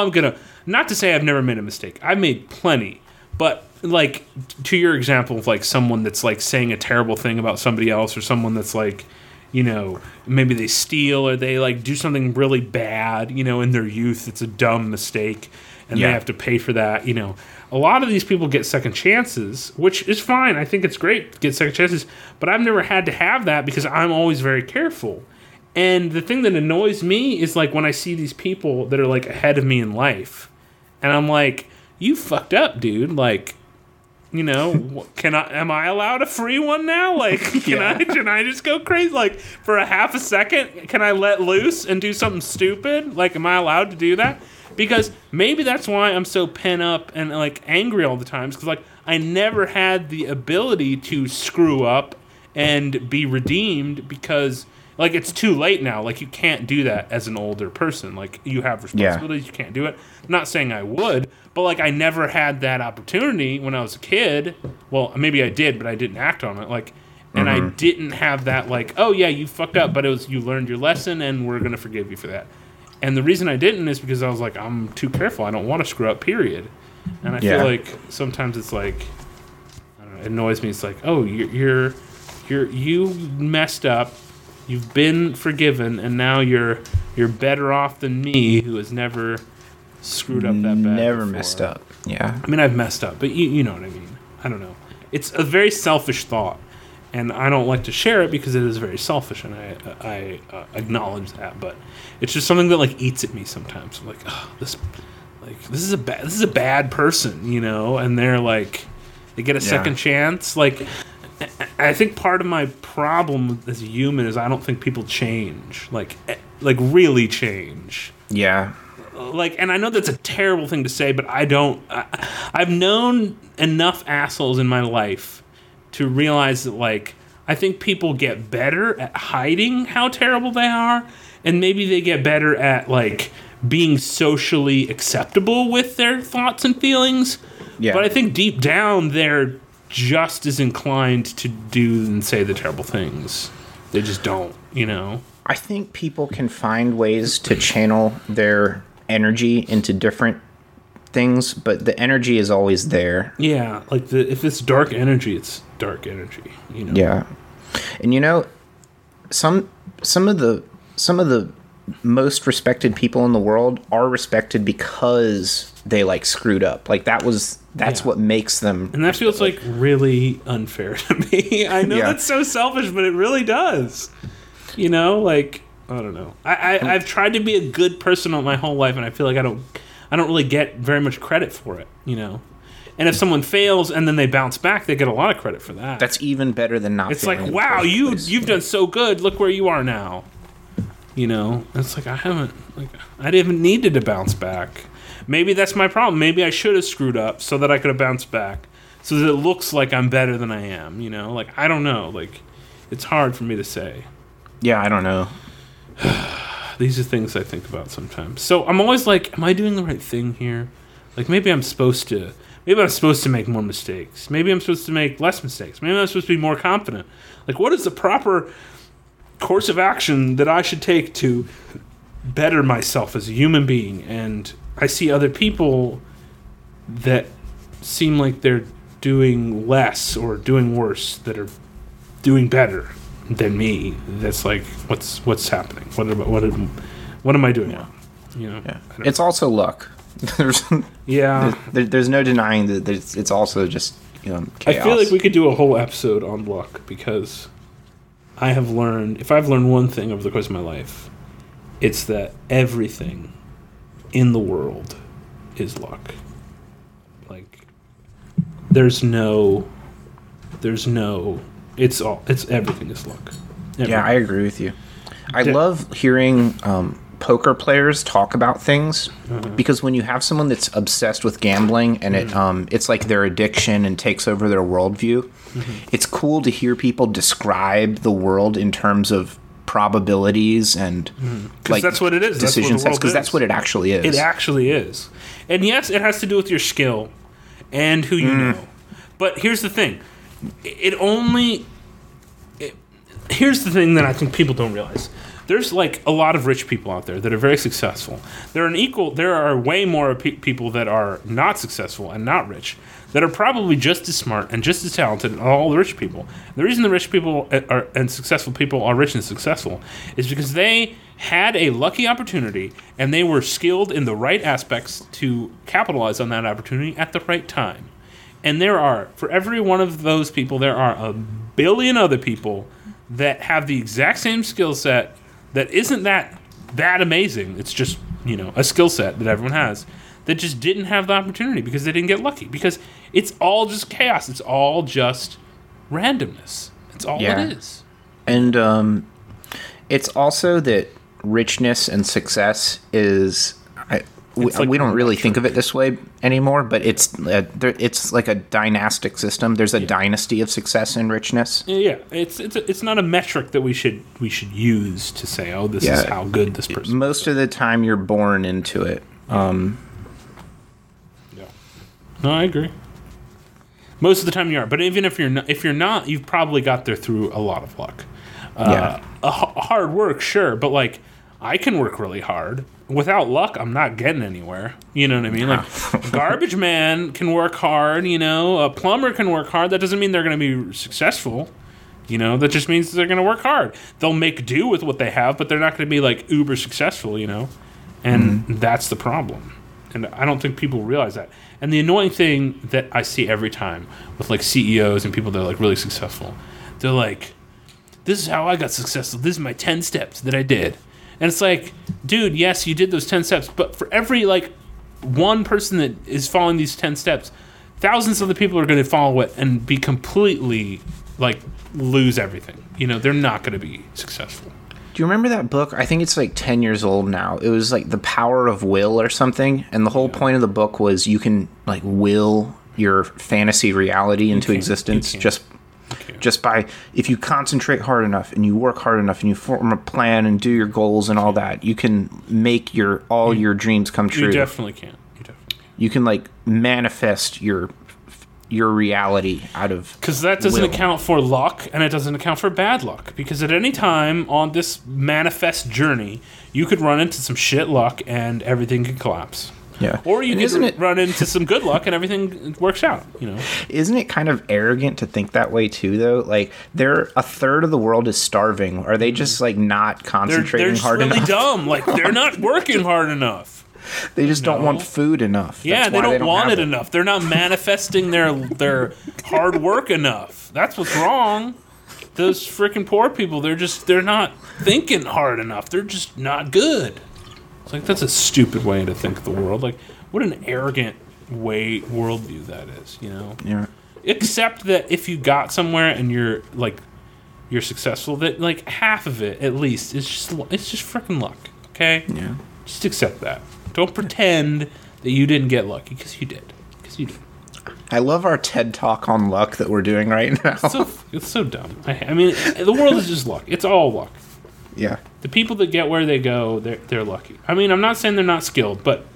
not to say I've never made a mistake. I've made plenty. But, like, to your example of, like, someone that's, like, saying a terrible thing about somebody else, or someone that's, like, you know, maybe they steal or they, like, do something really bad, you know, in their youth. It's a dumb mistake and they have to pay for that, you know. A lot of these people get second chances, which is fine. I think it's great to get second chances. But I've never had to have that because I'm always very careful. And the thing that annoys me is, like, when I see these people that are, like, ahead of me in life, and I'm like, you fucked up, dude. Like, you know, am I allowed a free one now? Like, can I just go crazy? Like, for a half a second, can I let loose and do something stupid? Like, am I allowed to do that? Because maybe that's why I'm so pent up and, like, angry all the time. Because, like, I never had the ability to screw up and be redeemed because, like, it's too late now. Like, you can't do that as an older person. Like, you have responsibilities. You can't do it. I'm not saying I would, but, like, I never had that opportunity when I was a kid. Well, maybe I did, but I didn't act on it. Like, and I didn't have that, like, oh, yeah, you fucked up, but it was you learned your lesson, and we're going to forgive you for that. And the reason I didn't is because I was like, I'm too careful. I don't want to screw up, period. And I feel like sometimes it's like, I don't know, it annoys me. It's like, oh, you messed up. You've been forgiven, and now you're better off than me, who has never screwed up that bad. Never before. messed up. Yeah. I mean, I've messed up, but you know what I mean. I don't know. It's a very selfish thought, and I don't like to share it because it is very selfish, and I acknowledge that. But it's just something that, like, eats at me sometimes. I'm like, oh, this is a bad person, you know, and they're like, they get a second chance, like. I think part of my problem as a human is I don't think people change, like really change. Yeah. Like, and I know that's a terrible thing to say, but I don't. I've known enough assholes in my life to realize that, like, I think people get better at hiding how terrible they are, and maybe they get better at, like, being socially acceptable with their thoughts and feelings. Yeah. But I think deep down they're just as inclined to do and say the terrible things. They just don't, you know? I think people can find ways to channel their energy into different things, but the energy is always there. Yeah, like if it's dark energy, it's dark energy. You know. Yeah, and some of the most respected people in the world are respected because they like screwed up. Like that's what makes them. And that feels like really unfair to me. I know that's so selfish, but it really does. Like I don't know. I've tried to be a good person my whole life, and I feel like I don't really get very much credit for it. And if someone fails and then they bounce back, they get a lot of credit for that. That's even better than not. It's like, wow, you've done so good. Look where you are now. It's like I didn't needed to bounce back. Maybe that's my problem. Maybe I should have screwed up so that I could have bounced back, so that it looks like I'm better than I am. Like I don't know. Like it's hard for me to say. Yeah, I don't know. These are things I think about sometimes. So I'm always like, am I doing the right thing here? Like maybe I'm supposed to make more mistakes. Maybe I'm supposed to make less mistakes. Maybe I'm supposed to be more confident. Like what is the proper course of action that I should take to better myself as a human being? And I see other people that seem like they're doing less or doing worse that are doing better than me. That's like, what's happening? What am I doing now? It's also luck. There's no denying that it's also just chaos. I feel like we could do a whole episode on luck, because if I've learned one thing over the course of my life, it's that everything in the world is luck. Like it's everything is luck. Everything. Yeah, I agree with you. I love hearing poker players talk about things, because when you have someone that's obsessed with gambling and it's like their addiction and takes over their worldview, it's cool to hear people describe the world in terms of probabilities and like that's what it is. Decision sets, because that's what it actually is. It actually is. And yes, it has to do with your skill and who you know. But here's the thing. Here's the thing that I think people don't realize. There's like a lot of rich people out there that are very successful. There are way more people that are not successful and not rich, that are probably just as smart and just as talented as all the rich people. The reason the rich people and successful people are rich and successful is because they had a lucky opportunity and they were skilled in the right aspects to capitalize on that opportunity at the right time. And for every one of those people, there are a billion other people that have the exact same skill set that isn't that amazing. It's just, a skill set that everyone has that just didn't have the opportunity because they didn't get lucky. Because it's all just chaos. It's all just randomness. It's all it is. And it's also that richness and success is... we don't really think of it this way anymore, but it's like a dynastic system. There's a dynasty of success and richness. Yeah, it's not a metric that we should use to say, oh, this is how good this person is. Most of the time, you're born into it. No, I agree. Most of the time you are, but even if you're not, you've probably got there through a lot of luck. Hard work, sure, but like I can work really hard. Without luck, I'm not getting anywhere. You know what I mean? Like, a garbage man can work hard, a plumber can work hard. That doesn't mean they're going to be successful. That just means they're going to work hard. They'll make do with what they have, but they're not going to be, like, uber successful, And that's the problem. And I don't think people realize that. And the annoying thing that I see every time with, like, CEOs and people that are, like, really successful, they're like, this is how I got successful. This is my 10 steps that I did. And it's like, dude, yes, you did those 10 steps, but for every, like, one person that is following these 10 steps, thousands of the people are going to follow it and be completely, like, lose everything. They're not going to be successful. Do you remember that book? I think it's, like, 10 years old now. It was, like, The Power of Will or something, and the whole point of the book was you can, like, will your fantasy reality into existence just by, if you concentrate hard enough and you work hard enough and you form a plan and do your goals and all that, you can make all your dreams come true. You definitely can. You can like manifest your reality out of because that doesn't account for luck and it doesn't account for bad luck, because at any time on this manifest journey you could run into some shit luck and everything could collapse. Yeah. Or you And can run into some good luck and everything works out, you know. Isn't it kind of arrogant to think that way too, though? Like, a third of the world is starving. Are they just like not concentrating hard really enough? dumb. Like, they're not working hard enough. They just don't want food enough. Yeah, That's they don't want it enough. They're not manifesting their hard work enough. That's what's wrong. Those freaking poor people, they're not thinking hard enough. They're just not good. It's like, that's a stupid way to think of the world. Like, what an arrogant worldview that is, you know? Yeah. Except that if you got somewhere and you're successful, that like half of it at least is just freaking luck. Okay? Yeah. Just accept that. Don't pretend that you didn't get lucky, because you did. I love our TED Talk on luck that we're doing right now. It's so dumb. I mean, the world is just luck. It's all luck. Yeah. The people that get where they go, they're lucky. I mean, I'm not saying they're not skilled, but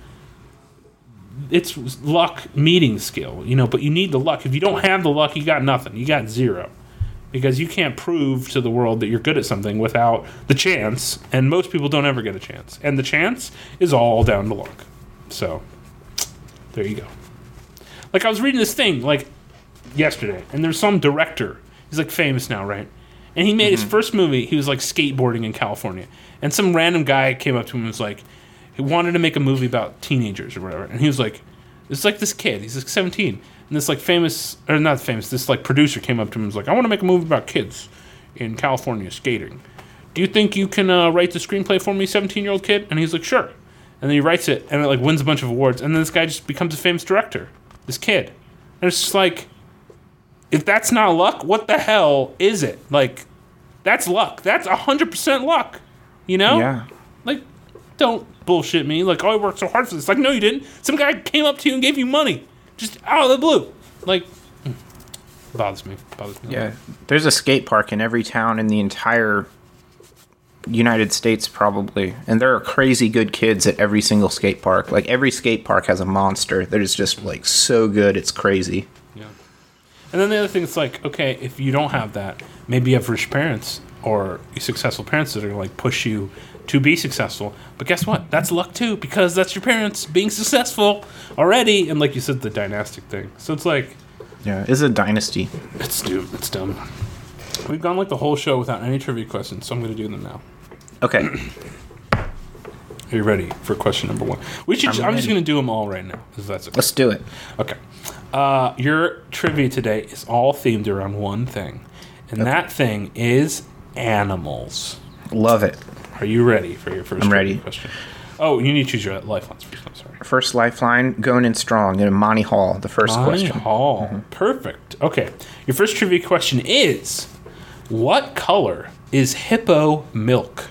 it's luck meeting skill, you know, but you need the luck. If you don't have the luck, you got nothing. You got zero. Because you can't prove to the world that you're good at something without the chance, and most people don't ever get a chance. And the chance is all down to luck. So, there you go. Like, I was reading this thing, like, yesterday, and there's some director. He's, like, famous now, right? And he made his first movie. He was, like, skateboarding in California. And some random guy came up to him and was like, he wanted to make a movie about teenagers or whatever. And he was like, it's like this kid. He's, like, 17. And this, like, this, like, producer came up to him and was like, I want to make a movie about kids in California skating. Do you think you can write the screenplay for me, 17-year-old kid? And he's like, sure. And then he writes it, and it, like, wins a bunch of awards. And then this guy just becomes a famous director. This kid. And it's just like, if that's not luck, what the hell is it? Like, that's luck. That's 100% luck. You know? Yeah. Like, don't bullshit me. Like, oh, I worked so hard for this. Like, no, you didn't. Some guy came up to you and gave you money. Just out of the blue. Like, bothers me. Yeah. There's a skate park in every town in the entire United States, probably. And there are crazy good kids at every single skate park. Like, every skate park has a monster that is just, like, so good, it's crazy. Yeah. And then the other thing is, like, okay, if you don't have that, maybe you have rich parents or successful parents that are, like, push you to be successful. But guess what? That's luck, too, because that's your parents being successful already. And like you said, the dynastic thing. So it's like... Yeah, it's a dynasty. It's dumb. We've gone, like, the whole show without any trivia questions, so I'm going to do them now. Okay. Are you ready for question number one? I'm just going to do them all right now, if that's okay. Let's do it. Okay. Your trivia today is all themed around one thing, and that thing is animals. Love it. Are you ready for your first ready. question? Oh, you need to choose your lifelines first. I'm sorry. First lifeline, going in strong in Monty Hall, the first question. Monty Hall. Perfect. Okay. Your first trivia question is, what color is hippo milk?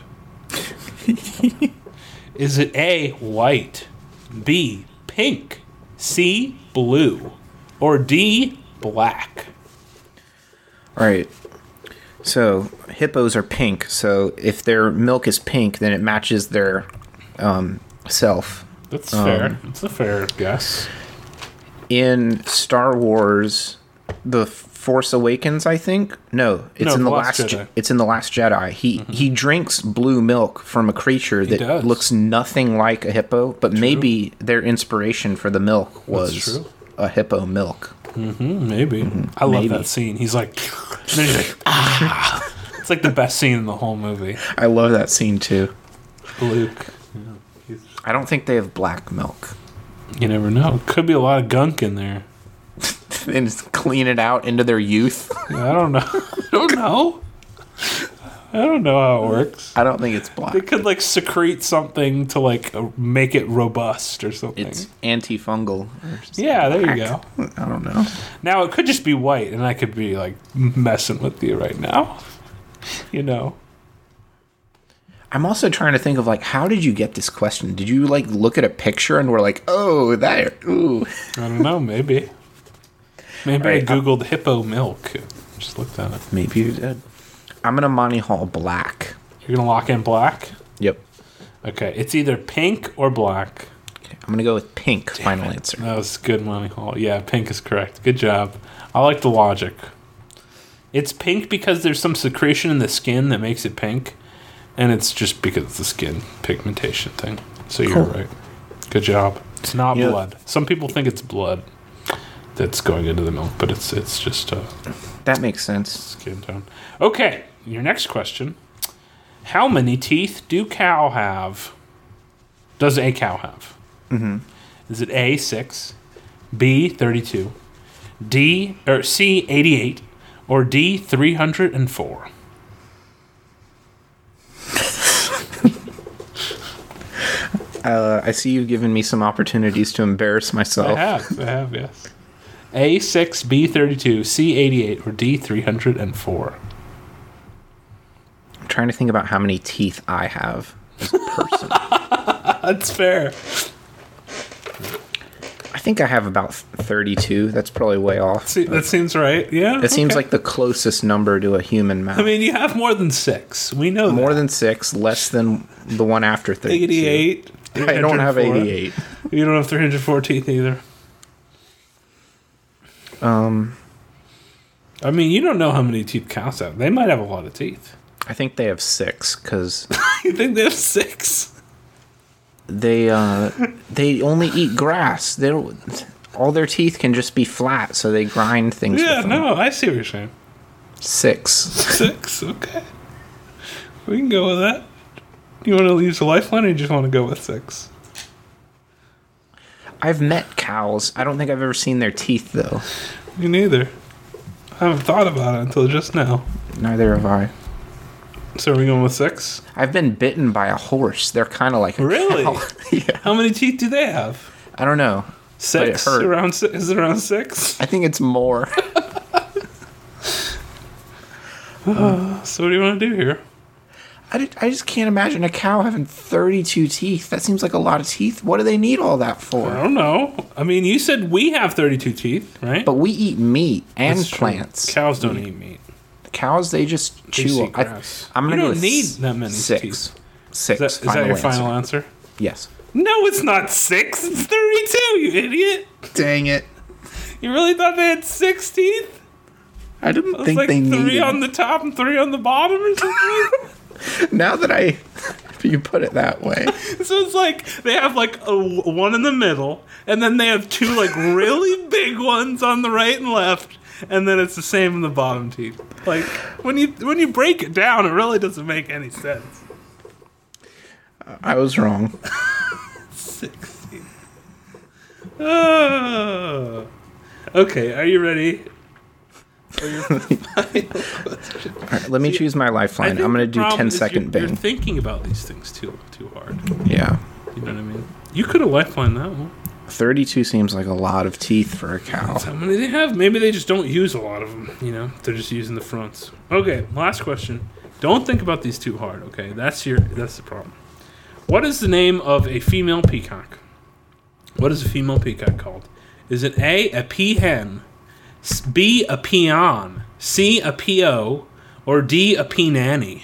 Is it A, white, B, pink, C, blue, or D, black? All right. So hippos are pink. So if their milk is pink, then it matches their self. That's fair. That's a fair guess. In Star Wars, The Force Awakens, I think. No, it's in the Last Jedi. It's in the Last Jedi. He drinks blue milk from a creature that looks nothing like a hippo, but maybe their inspiration for the milk was a hippo milk. Maybe. I love that scene. He's like, and then he's like, ah. It's like the best scene in the whole movie. I love that scene too. Luke. I don't think they have black milk. You never know. Could be a lot of gunk in there. And just clean it out into their youth. I don't know. I don't know how it works. I don't think it's black. They could like secrete something to like make it robust or something. It's antifungal. Yeah, there you go. I don't know. Now it could just be white, and I could be like messing with you right now. You know. I'm also trying to think of like, how did you get this question? Did you like look at a picture and were like, oh, that, ooh. I don't know. Maybe. Maybe I googled hippo milk. Just looked at it. Maybe you did. I'm gonna Monty Hall black. You're gonna lock in black? Yep. Okay, it's either pink or black. Okay, I'm gonna go with pink. Final answer. That was good, Monty Hall. Yeah, pink is correct. Good job. I like the logic. It's pink because there's some secretion in the skin that makes it pink, and it's just because of the skin pigmentation thing. So you're right. Good job. It's not blood. Some people think it's blood that's going into the milk, but it's just that makes sense. Skin tone. Okay, your next question: how many teeth do cow have? Does a cow have? Mm-hmm. Is it A 6, B 32, C 88, or D 304? I see you've given me some opportunities to embarrass myself. I have, yes. A 6, B 32, C 88, or D 304? I'm trying to think about how many teeth I have as a person. That's fair. I think I have about 32. That's probably way off. See, that seems right. Yeah. That seems like the closest number to a human mouth. I mean, you have more than 6. We know more that. than 6, less than the one after 32. 88. I don't have 88. You don't have 304 teeth either. I mean, you don't know how many teeth cows have. They might have a lot of teeth. I think they have 6 because You think they have 6? they only eat grass. They don't. All their teeth can just be flat, so they grind things. Yeah, with them. no, I see what you're saying. 6. 6, okay. We can go with that. You want to use a lifeline, or you just want to go with 6? I've met cows. I don't think I've ever seen their teeth, though. Me neither. I haven't thought about it until just now. Neither have I. So are we going with 6? I've been bitten by a horse. They're kind of like a Really? cow. Yeah. How many teeth do they have? I don't know. 6? But it hurt. Around 6? Is it around 6? I think it's more. So what do you want to do here? I just can't imagine a cow having 32 teeth. That seems like a lot of teeth. What do they need all that for? I don't know. I mean, you said we have 32 teeth, right? But we eat meat and That's true. plants. Cows don't eat meat. Cows, they just They chew. eat grass. I'm gonna You go don't with need that many 6. teeth. 6. Is that your final answer? Yes. No, it's not 6. It's 32, you idiot. Dang it. You really thought they had 6 teeth? I didn't It's think like they 3 needed. on the top and 3 on the bottom or something? Now that you put it that way. So it's like they have like a one in the middle, and then they have 2 like really big ones on the right and left, and then it's the same in the bottom teeth. Like when you break it down, it really doesn't make any sense. I was wrong. 6 teeth. Oh. Okay, are you ready? For your final question? All right, let me choose my lifeline. I'm going to do 10-second You're bing. thinking about these things too hard. Yeah. You know what I mean? You could have lifelined that one. 32 seems like a lot of teeth for a cow. That's how many they have. Maybe they just don't use a lot of them. You know, they're just using the fronts. Okay, last question. Don't think about these too hard. Okay, that's the problem. What is the name of a female peacock? What is a female peacock called? Is it A, a peahen, B, a peon, C, a PO, or D, a peananny?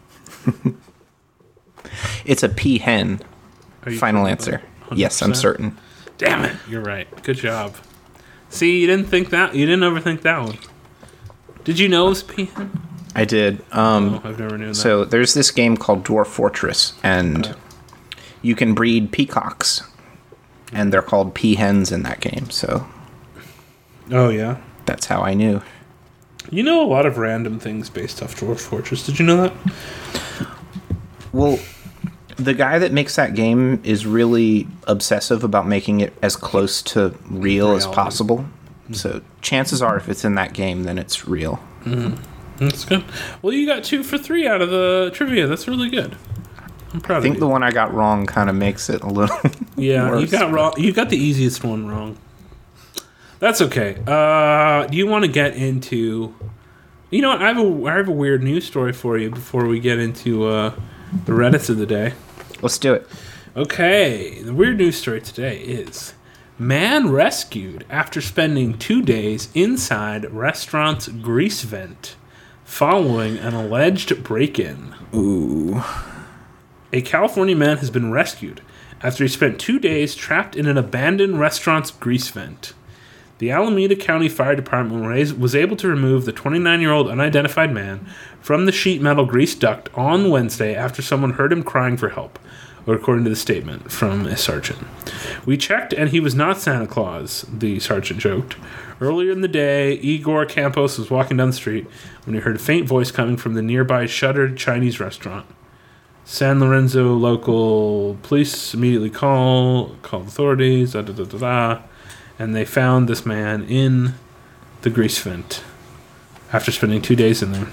It's a peahen. Are you Final sure answer. about it? Yes, I'm 100%? certain. Damn it! You're right. Good job. See, you didn't overthink that one. Did you know it was peahen? I did. No, I've never known that. So there's this game called Dwarf Fortress, and you can breed peacocks, and they're called peahens in that game. So Oh yeah. that's how I knew. You know a lot of random things based off Dwarf Fortress. Did you know that? Well, the guy that makes that game is really obsessive about making it as close to real as Reality. possible. So chances are, if it's in that game, then it's real. That's good. Well, you got 2 for 3 out of the trivia. That's really good. I'm proud I think of the you. one I got wrong kind of makes it a little. Yeah, worse. you got the easiest one wrong. That's okay. Do you want to get into? You know what? I have a weird news story for you before we get into the Reddits of the day. Let's do it. Okay, the weird news story today is man rescued after spending 2 days inside restaurant's grease vent following an alleged break-in. Ooh. A California man has been rescued after he spent 2 days trapped in an abandoned restaurant's grease vent. The Alameda County Fire Department was able to remove the 29-year-old unidentified man from the sheet metal grease duct on Wednesday after someone heard him crying for help, according to the statement from a sergeant. We checked and he was not Santa Claus, the sergeant joked. Earlier in the day, Igor Campos was walking down the street when he heard a faint voice coming from the nearby shuttered Chinese restaurant. San Lorenzo local police immediately called authorities, and they found this man in the grease vent after spending 2 days in there.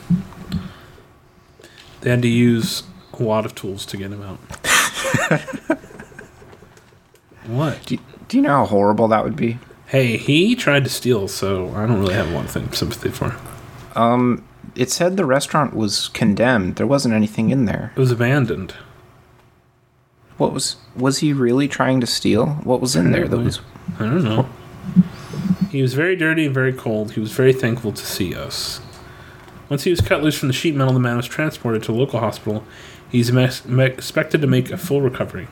They had to use a lot of tools to get him out. What? Do you know how horrible that would be? Hey, he tried to steal, so I don't really have a lot of sympathy for him. It said the restaurant was condemned. There wasn't anything in there. It was abandoned. What was he really trying to steal? What was in there that was... I don't know. He was very dirty and very cold. He was very thankful to see us. Once he was cut loose from the sheet metal, the man was transported to a local hospital. He's expected to make a full recovery.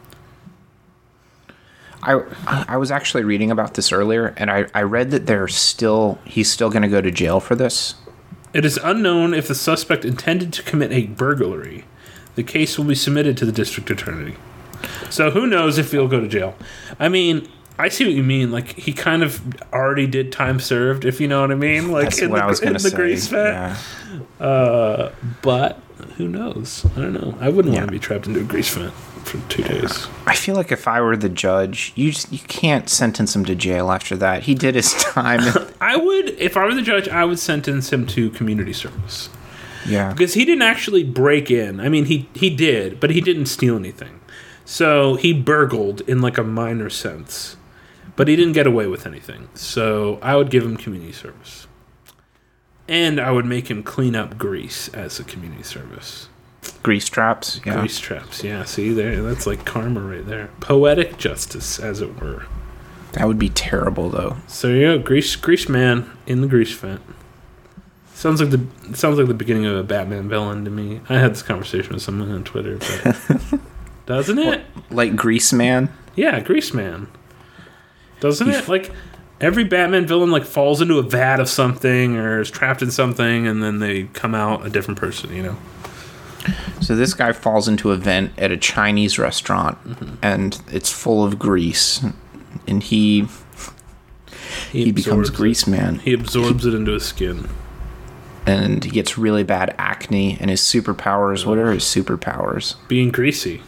I was actually reading about this earlier, and I read that he's still going to go to jail for this. It is unknown if the suspect intended to commit a burglary. The case will be submitted to the district attorney. So who knows if he'll go to jail. I mean, I see what you mean. Like, he kind of already did time served, if you know what I mean. Like, that's what I was going to say. Grease vent. Yeah. But who knows? I don't know. I wouldn't want to be trapped into a grease vent for 2 days. I feel like if I were the judge, you can't sentence him to jail after that. He did his time. If I were the judge, I would sentence him to community service. Yeah. Because he didn't actually break in. I mean, he did, but he didn't steal anything. So he burgled in like a minor sense. But he didn't get away with anything. So I would give him community service. And I would make him clean up grease as a community service. Grease traps? Yeah. Grease traps, yeah. See, there, that's like karma right there. Poetic justice, as it were. That would be terrible, though. So yeah, grease man in the grease vent. Sounds like the beginning of a Batman villain to me. I had this conversation with someone on Twitter, but doesn't it? Like Grease Man? Yeah, Grease Man. Doesn't it? Like every Batman villain like falls into a vat of something or is trapped in something, and then they come out a different person. You know. So this guy falls into a vent at a Chinese restaurant, and it's full of grease, and he becomes Grease Man. He absorbs it into his skin. And he gets really bad acne, and his superpowers, what are his superpowers? Being greasy.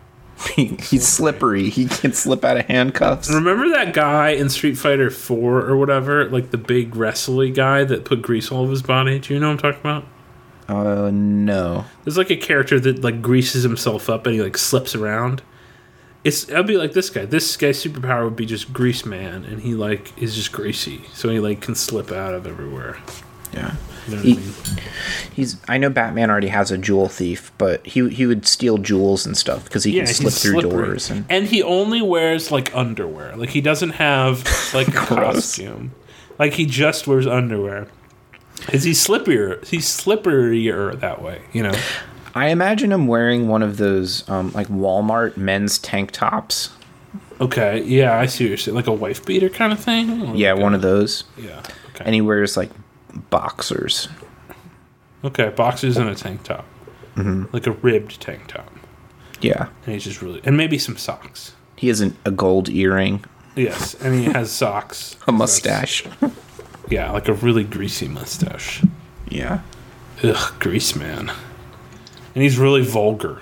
He's slippery. He can slip out of handcuffs. Remember that guy in Street Fighter 4 or whatever? Like the big wrestly guy that put grease all over his body? Do you know what I'm talking about? No. There's like a character that like greases himself up and he like slips around. I'll be like this guy. This guy's superpower would be just Grease Man, and he like is just greasy. So he like can slip out of everywhere. Yeah. You know what I mean? I know Batman already has a jewel thief, but he would steal jewels and stuff because he can slip through doors. And he only wears like underwear. Like he doesn't have like a costume. Like he just wears underwear. Is he slipperier? He's slipperier that way, you know. I imagine him wearing one of those like Walmart men's tank tops. Okay, yeah, I see what you're saying. Like a wife beater kind of thing? Yeah, one of those. Yeah. Okay. And he wears like boxers. Okay, boxers and a tank top. Mm-hmm. Like a ribbed tank top. Yeah. And he's just really... And maybe some socks. He has a gold earring. Yes, and he has socks. A mustache. Yeah, like a really greasy mustache. Yeah. Ugh, Grease Man. And he's really vulgar.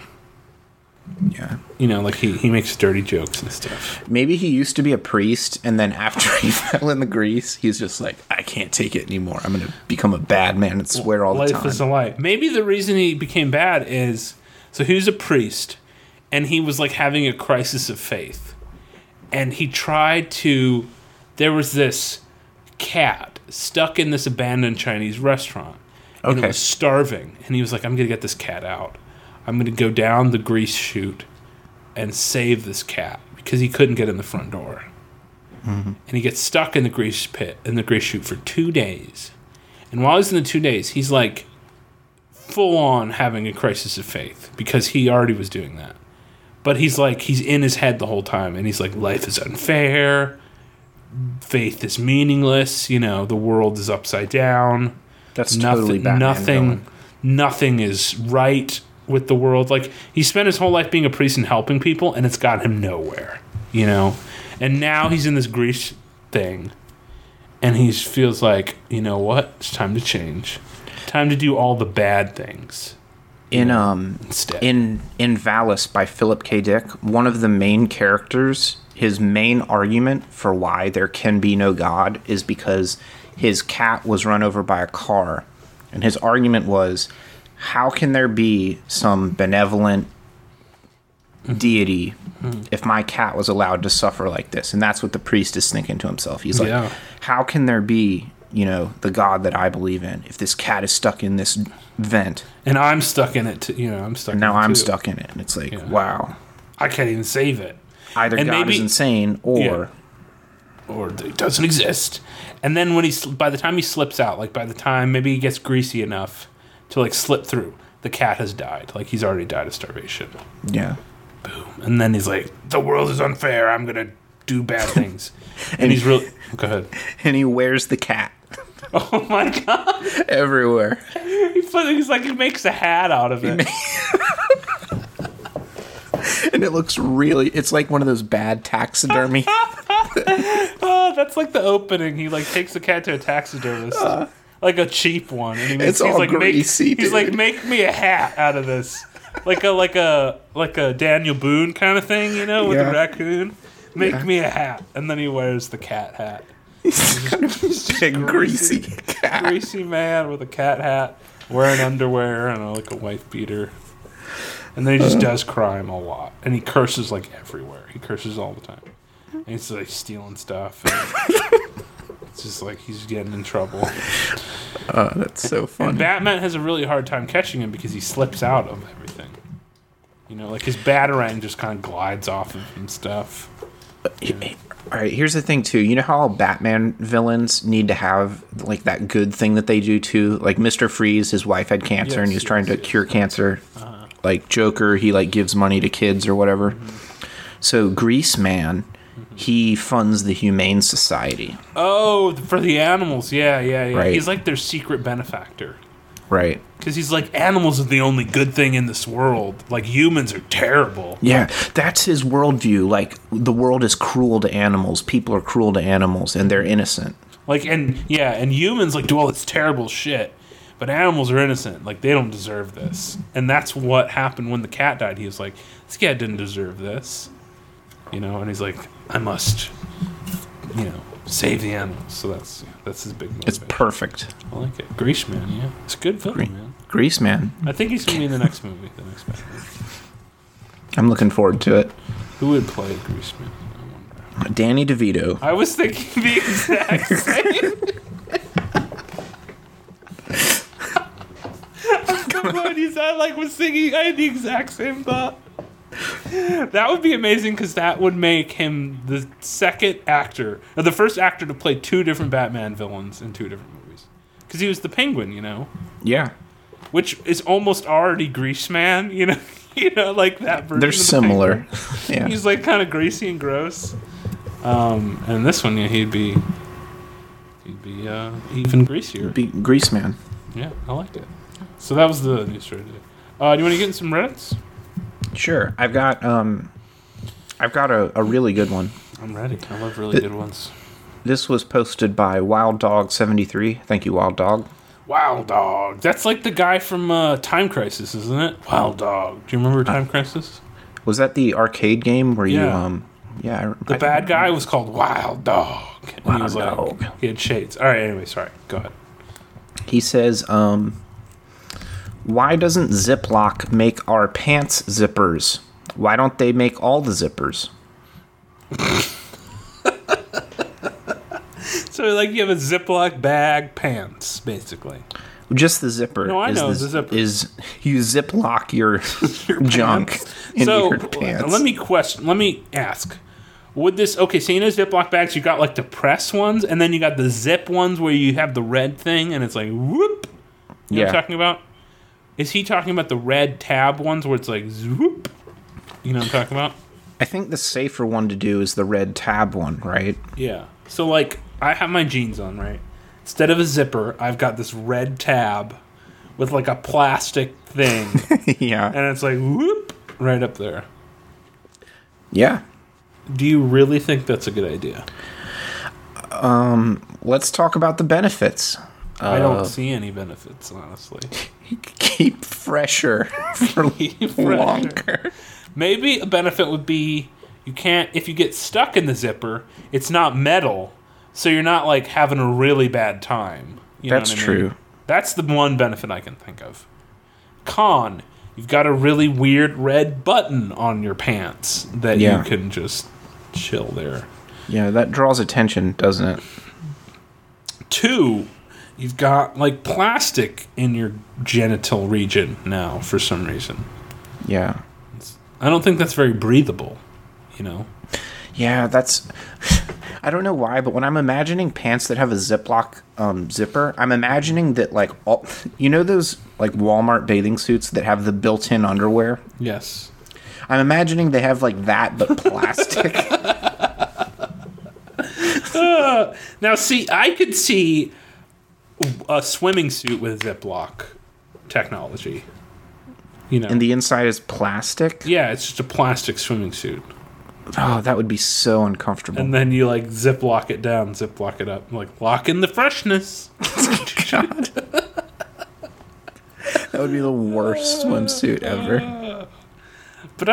Yeah. You know, like he makes dirty jokes and stuff. Maybe he used to be a priest, and then after he fell in the grease, he's just like, I can't take it anymore. I'm going to become a bad man and swear all the time. Life is a lie. Maybe the reason he became bad is... So he was a priest, and he was like having a crisis of faith. And he tried to... There was this cat stuck in this abandoned Chinese restaurant. And it was starving. And he was like, I'm going to get this cat out. I'm going to go down the grease chute and save this cat because he couldn't get in the front door. Mm-hmm. And he gets stuck in the grease pit, in the grease chute for 2 days. And while he's in the 2 days, he's like full on having a crisis of faith because he already was doing that. But he's like, he's in his head the whole time. And he's like, life is unfair. faith is meaningless. You know, the world is upside down. That's totally Batman villain. Nothing is right with the world. Like, he spent his whole life being a priest and helping people, and it's got him nowhere, you know? And now he's in this Greece thing, and he feels like, you know what? It's time to change. Time to do all the bad things. Instead. In Valis by Philip K. Dick, one of the main characters, his main argument for why there can be no God is because his cat was run over by a car. And his argument was, how can there be some benevolent deity if my cat was allowed to suffer like this? And that's what the priest is thinking to himself. He's like, how can there be, you know, the God that I believe in if this cat is stuck in this vent? And I'm stuck in it too. You know, I'm stuck now in it I'm too. stuck in it. And it's like, wow. I can't even save it. Either and God is insane or it doesn't exist. And then when by the time he slips out, like by the time maybe he gets greasy enough to like slip through, the cat has died. Like, he's already died of starvation. Yeah. Boom. And then he's like, the world is unfair. I'm going to do bad things. And he's really... Go ahead. And he wears the cat. Oh, my God. Everywhere. He's like, he makes a hat out of it. And it looks really... It's like one of those bad taxidermy... Oh, that's like the opening. He like takes the cat to a taxidermist, like a cheap one, and it's all like, greasy. He's like, make me a hat out of this, like a Daniel Boone kind of thing, you know, with a raccoon. Make me a hat, and then he wears the cat hat. He's kind of a greasy cat, greasy man with a cat hat, wearing underwear and like a wife beater. And then he just does crime a lot, and he curses like everywhere. He curses all the time. And he's like stealing stuff. It's just like he's getting in trouble. That's so funny. And Batman has a really hard time catching him because he slips out of everything. You know, like his Batarang just kind of glides off of him and stuff. All right, here's the thing too. You know how all Batman villains need to have like that good thing that they do too? Like Mr. Freeze, his wife had cancer and he was trying to cure cancer. Like Joker, he like gives money to kids or whatever. Mm-hmm. So Grease Man, he funds the Humane Society. Oh, for the animals. Yeah. Right. He's like their secret benefactor. Right. Because he's like, animals are the only good thing in this world. Like, humans are terrible. Yeah, that's his worldview. Like, the world is cruel to animals. People are cruel to animals, and they're innocent. Like, and humans, like, do all this terrible shit. But animals are innocent. Like, they don't deserve this. And that's what happened when the cat died. He was like, this cat didn't deserve this. You know, and he's like, I must, you know, save the animals. So that's his big motivation. It's perfect. I like it. Grease Man, yeah. It's a good film, man. Grease Man. I think he's going to be in the next movie, the next Batman. I'm looking forward to it. Who would play Grease Man? I wonder. Danny DeVito. I was thinking the exact same. I had the exact same thought. That would be amazing because that would make him the second actor, or the first actor to play two different Batman villains in two different movies. Because he was the Penguin, you know? Yeah. Which is almost already Grease Man, you know? Like that version. They're of the similar. Penguin. Yeah. He's like kind of greasy and gross. And this one, yeah, he'd be even greasier. Be Grease Man. Yeah, I liked it. So that was the news story today. Do you want to get in some Reddits? Sure. I've got a really good one. I'm ready. I love really good ones. This was posted by Wild Dog 73. Thank you, Wild Dog. Wild Dog. That's like the guy from Time Crisis, isn't it? Wild Dog. Do you remember Time Crisis? Was that the arcade game where you the bad guy was called Wild Dog. And Wild he was Dog. Like, he had shades. All right, anyway, sorry. Go ahead. He says, why doesn't Ziploc make our pants zippers? Why don't they make all the zippers? So, like, you have a Ziploc bag pants, basically. Just the zipper. No, I know the zipper. Is you Ziploc your junk into your pants. Let me ask. Would this... Okay, so you know Ziploc bags, you got, like, the press ones, and then you got the zip ones where you have the red thing, and it's like, whoop. You know what I'm talking about? Is he talking about the red tab ones where it's like, zoop? You know what I'm talking about? I think the safer one to do is the red tab one, right? Yeah. So, like, I have my jeans on, right? Instead of a zipper, I've got this red tab with, like, a plastic thing. Yeah. And it's like, whoop, right up there. Yeah. Do you really think that's a good idea? Let's talk about the benefits. I don't see any benefits, honestly. Keep fresher for longer. Maybe a benefit would be if you get stuck in the zipper, it's not metal, so you're not like having a really bad time. That's true. That's the one benefit I can think of. Con, you've got a really weird red button on your pants that you can just chill there. Yeah, that draws attention, doesn't it? 2, you've got like plastic in your genital region now for some reason. Yeah. I don't think that's very breathable, you know? Yeah, that's... I don't know why, but when I'm imagining pants that have a Ziploc zipper, I'm imagining that, like, all... You know those, like, Walmart bathing suits that have the built-in underwear? Yes. I'm imagining they have, like, that, but plastic. Now, see, I could see a swimming suit with Ziploc technology. You know, And the inside is plastic? yeah, it's just a plastic swimming suit, Oh, that would be so uncomfortable. and then you like Ziploc it down, Ziploc it up, like lock in the freshness. God. That would be the worst swimsuit ever. But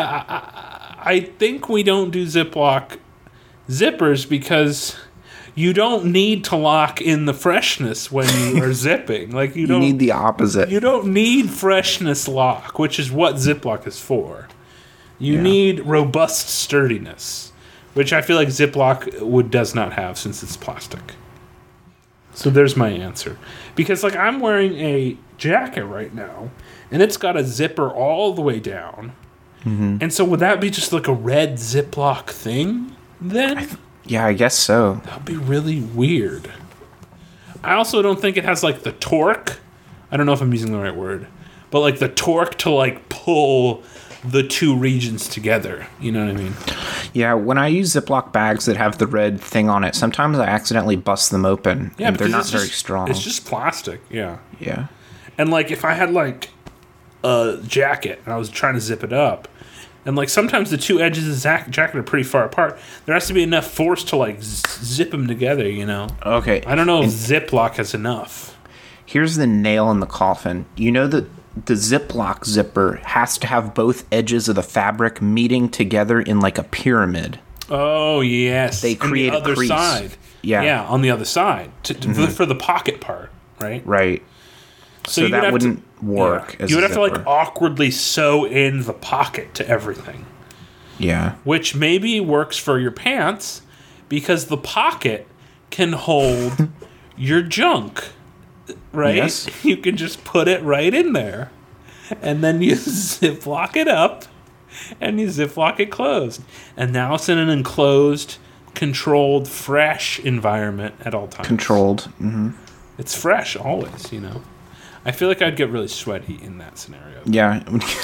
I think we don't do Ziploc zippers because you don't need to lock in the freshness when you are zipping. Like You need the opposite. You don't need freshness lock, which is what Ziploc is for. You need robust sturdiness, which I feel like Ziploc does not have since it's plastic. So there's my answer. Because like I'm wearing a jacket right now, and it's got a zipper all the way down. Mm-hmm. And so would that be just like a red Ziploc thing then? Yeah, I guess so. That would be really weird. I also don't think it has like the torque. I don't know if I'm using the right word, but like the torque to like pull the two regions together. You know what I mean? Yeah, when I use Ziploc bags that have the red thing on it, sometimes I accidentally bust them open, and they're not very strong. It's just plastic, yeah. Yeah. And like if I had like a jacket and I was trying to zip it up, and like sometimes the two edges of the jacket are pretty far apart, there has to be enough force to like zip them together, you know? Okay. I don't know if Ziploc has enough. Here's the nail in the coffin. You know that the Ziploc zipper has to have both edges of the fabric meeting together in like a pyramid. Oh, yes. They create on the a other crease. side. Yeah, on the other side. For the pocket part, right? Right. So that wouldn't work. Yeah. As You would a have to zipper. like awkwardly sew in the pocket to everything. Yeah. Which maybe works for your pants because the pocket can hold your junk, right? Yes. You can just put it right in there. And then you Ziploc it up and you Ziploc it closed. And now it's in an enclosed, controlled, fresh environment at all times. Controlled. Mm-hmm. It's fresh always, you know. I feel like I'd get really sweaty in that scenario. Yeah.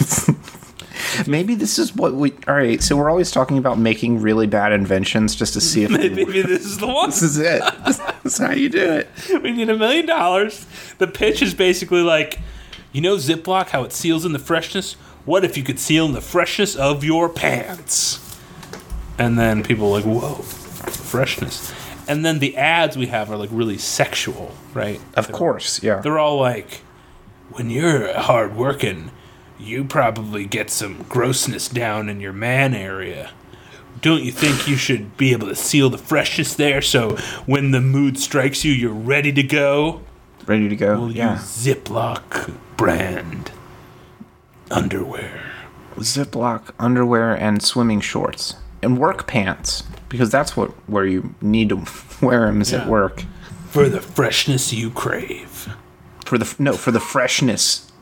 Maybe this is what we... All right, so we're always talking about making really bad inventions just to see if... Maybe this is the one. This is it. This is how you do it. We need $1 million. The pitch is basically like, you know Ziploc, how it seals in the freshness? What if you could seal in the freshness of your pants? And then people are like, whoa, freshness. And then the ads we have are like really sexual, right? Of course, yeah. They're all like, when you're hard working, you probably get some grossness down in your man area. Don't you think you should be able to seal the freshness there so when the mood strikes you, you're ready to go? Ready to go? We'll yeah. use Ziploc brand underwear. Ziploc underwear and swimming shorts. And work pants. Because that's where you need to wear them is at work. For the freshness you crave. For the freshness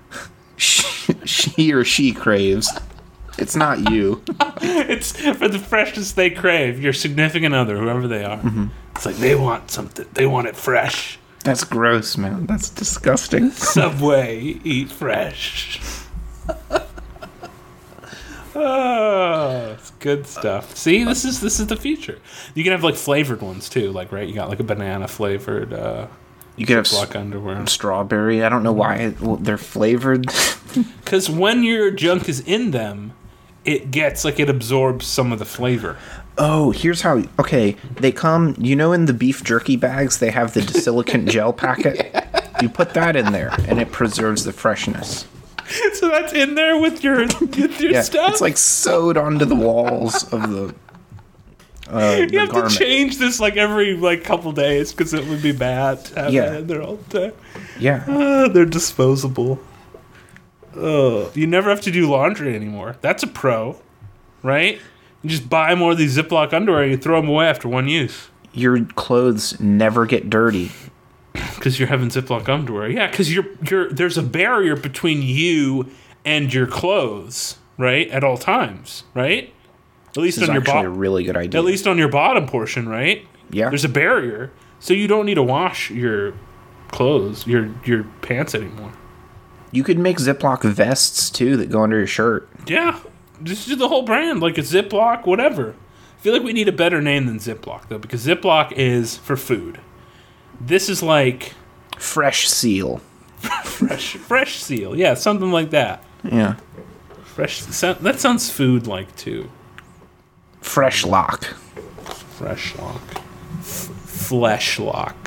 he or she craves. It's not you. It's for the freshness they crave. Your significant other, whoever they are. Mm-hmm. It's like they want something. They want it fresh. That's gross, man. That's disgusting. Subway, eat fresh. Oh, it's good stuff. See, this is the future. You can have like flavored ones too, like right. You got like a banana flavored. You can have Ziploc underwear. Strawberry. I don't know why they're flavored. Because when your junk is in them, it absorbs some of the flavor. Oh, here's how. Okay, they come. You know, in the beef jerky bags, they have the disilicate gel packet. Yeah. You put that in there, and it preserves the freshness. So that's in there with your stuff. It's like sewed onto the walls of the. You have garment. To change this like every couple days because it would be bad to have it in there all the time. Yeah, they're disposable. You never have to do laundry anymore. That's a pro, right? You just buy more of these Ziploc underwear and you throw them away after one use. Your clothes never get dirty. Because you're having Ziploc underwear. Yeah, because there's a barrier between you and your clothes, right? At all times, right? At least this on your bottom. A really good idea. At least on your bottom portion, right? Yeah. There's a barrier, so you don't need to wash your clothes, your pants anymore. You could make Ziploc vests too that go under your shirt. Yeah, just do the whole brand like a Ziploc, whatever. I feel like we need a better name than Ziploc though, because Ziploc is for food. This is like Fresh Seal. fresh Seal, yeah, something like that. Yeah, that sounds food like too. Fresh Lock. Fresh Lock. Flesh Lock.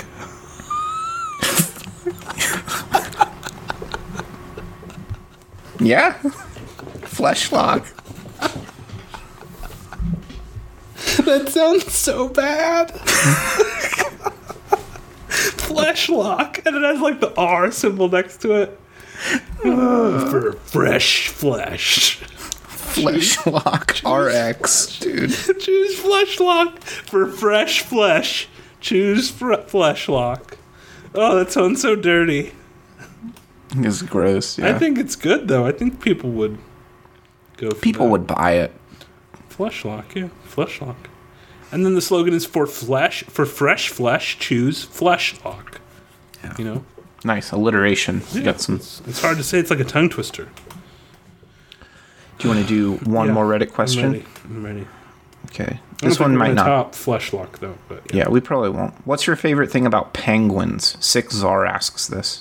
Yeah. Flesh Lock. That sounds so bad. Flesh Lock. And it has like the R symbol next to it. For fresh flesh. Flesh Lock RX, dude. Choose Flesh Lock for fresh flesh. Choose Flesh Lock. Oh, that sounds so dirty. It's gross. Yeah. I think it's good though. I think people would go for People would buy it. Flesh Lock, yeah. Flesh Lock. And then the slogan is for fresh flesh, choose Flesh Lock. Yeah. You know? Nice. Alliteration. Yeah, got some. It's hard to say. It's like a tongue twister. Do you want to do one more Reddit question? I'm ready. Okay. This one might not. Top Flesh Lock though, but yeah, we probably won't. What's your favorite thing about penguins? Sick Czar asks this.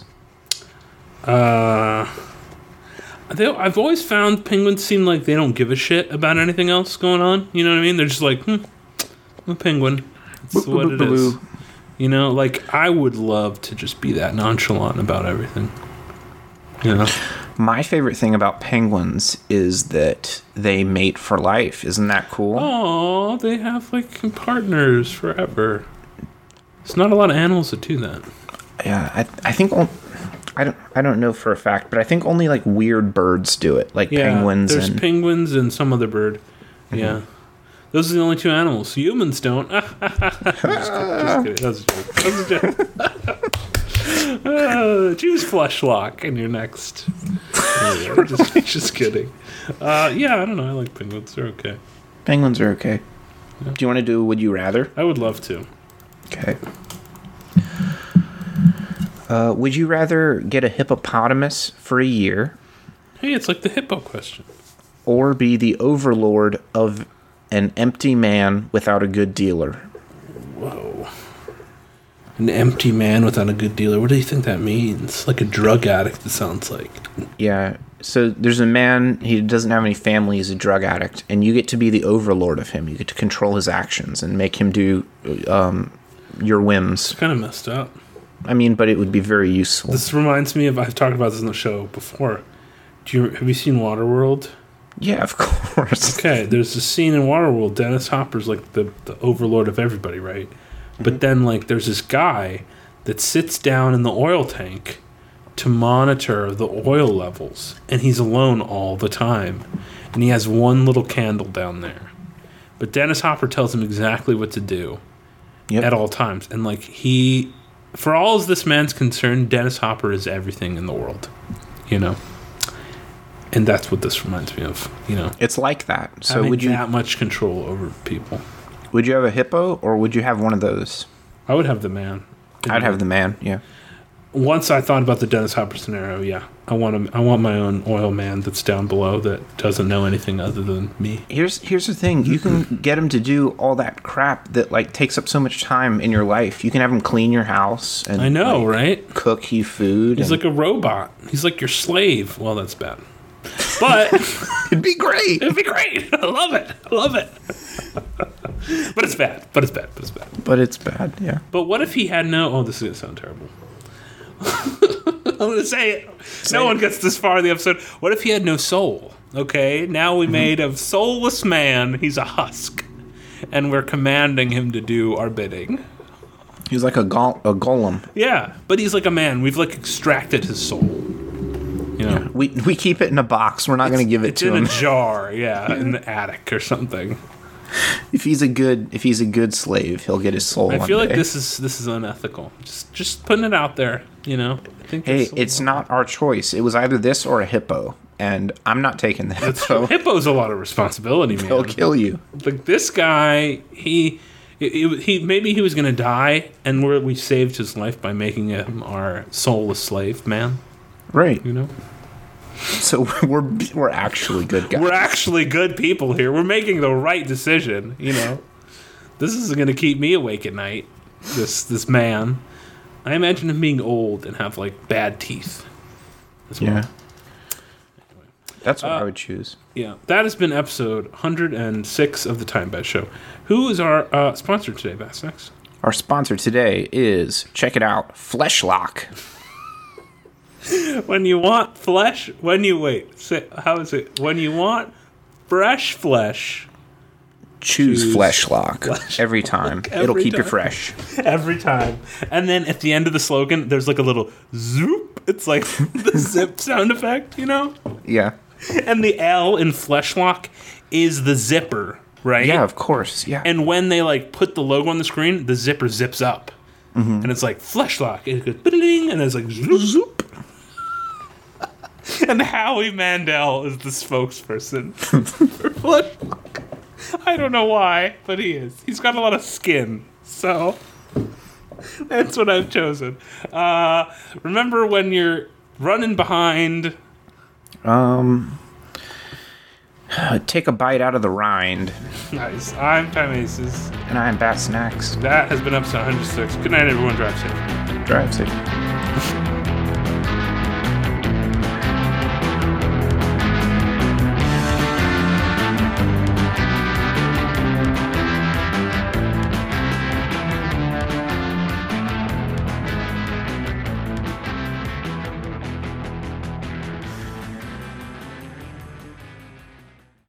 I've always found penguins seem like they don't give a shit about anything else going on. You know what I mean? They're just like, I'm a penguin. That's what it is. You know, like I would love to just be that nonchalant about everything. You know? My favorite thing about penguins is that they mate for life. Isn't that cool? Oh, they have like partners forever. There's not a lot of animals that do that. Yeah, I think I don't know for a fact, but I think only like weird birds do it, like penguins. There's penguins and some other bird. Mm-hmm. Yeah, those are the only two animals. Humans don't. Just kidding. That's a joke. Choose Flesh Lock in your next. Just kidding. I don't know. I like penguins. They're okay. Penguins are okay. Yeah. Do you want to do Would You Rather? I would love to. Okay. Would you rather get a hippopotamus for a year? Hey, it's like the hippo question. Or be the overlord of an empty man without a good dealer? Whoa. An empty man without a good dealer. What do you think that means? Like a drug addict, it sounds like. Yeah. So there's a man, he doesn't have any family, he's a drug addict, and you get to be the overlord of him. You get to control his actions and make him do your whims. It's kind of messed up. I mean, but it would be very useful. This reminds me of, I've talked about this in the show before. Have you seen Waterworld? Yeah, of course. Okay, there's a scene in Waterworld. Dennis Hopper's like the overlord of everybody, right? Mm-hmm. But then like there's this guy that sits down in the oil tank to monitor the oil levels, and he's alone all the time. And he has one little candle down there. But Dennis Hopper tells him exactly what to do at all times. And like for all as this man's concerned, Dennis Hopper is everything in the world, you know? And that's what this reminds me of, you know? It's like that. So having would you that much control over people? Would you have a hippo, or would you have one of those? I would have the man. I'd have the man, yeah. once I thought about the Dennis Hopper scenario, yeah, I want my own oil man that's down below that doesn't know anything other than me. Here's the thing: you can get him to do all that crap that like takes up so much time in your life. You can have him clean your house and I know, right? Cook you food. He's like a robot. He's like your slave. Well, that's bad, but it'd be great. It'd be great. I love it. But it's bad. But it's bad. Yeah. But what if he had no? Oh, this is gonna sound terrible. I'm going to say it. No one gets this far in the episode. What if he had no soul? Okay, now we made a soulless man. He's a husk. And we're commanding him to do our bidding. He's like a golem. Yeah, but he's like a man. We've like extracted his soul. You know? Yeah, we keep it in a box. We're not going to give it to him. It's in a jar, in the attic or something. If he's a good slave, he'll get his soul. I feel like this is unethical. Just putting it out there, I think it's not our choice. It was either this or a hippo, and I'm not taking the hippo. Hippo's a lot of responsibility, man. He'll kill you. Like this guy, he maybe he was gonna die, and we saved his life by making him our soulless slave man. Right. So we're actually good guys. We're actually good people here. We're making the right decision. This is going to keep me awake at night. This man, I imagine him being old and have like bad teeth. As well. Yeah, anyway, that's what I would choose. Yeah, that has been episode 106 of the Time Bet Show. Who is our sponsor today, Vastnex? Our sponsor today is, check it out, Fleshlock. When you want flesh, when you want fresh flesh, choose Fleshlock every time. It'll keep you fresh. Every time. And then at the end of the slogan, there's like a little zoop. It's like the zip sound effect, Yeah. And the L in Fleshlock is the zipper, right? Yeah, of course. Yeah. And when they like put the logo on the screen, the zipper zips up. Mm-hmm. And it's like Fleshlock. It goes ding, and it's like zoop zoop. And Howie Mandel is the spokesperson for Fleshlock. I don't know why, but he is. He's got a lot of skin, so that's what I've chosen. Remember when you're running behind? Take a bite out of the rind. Nice. I'm Time Aces. And I'm Bat Snacks. That has been episode 106. Good night, everyone. Drive safe. Drive safe.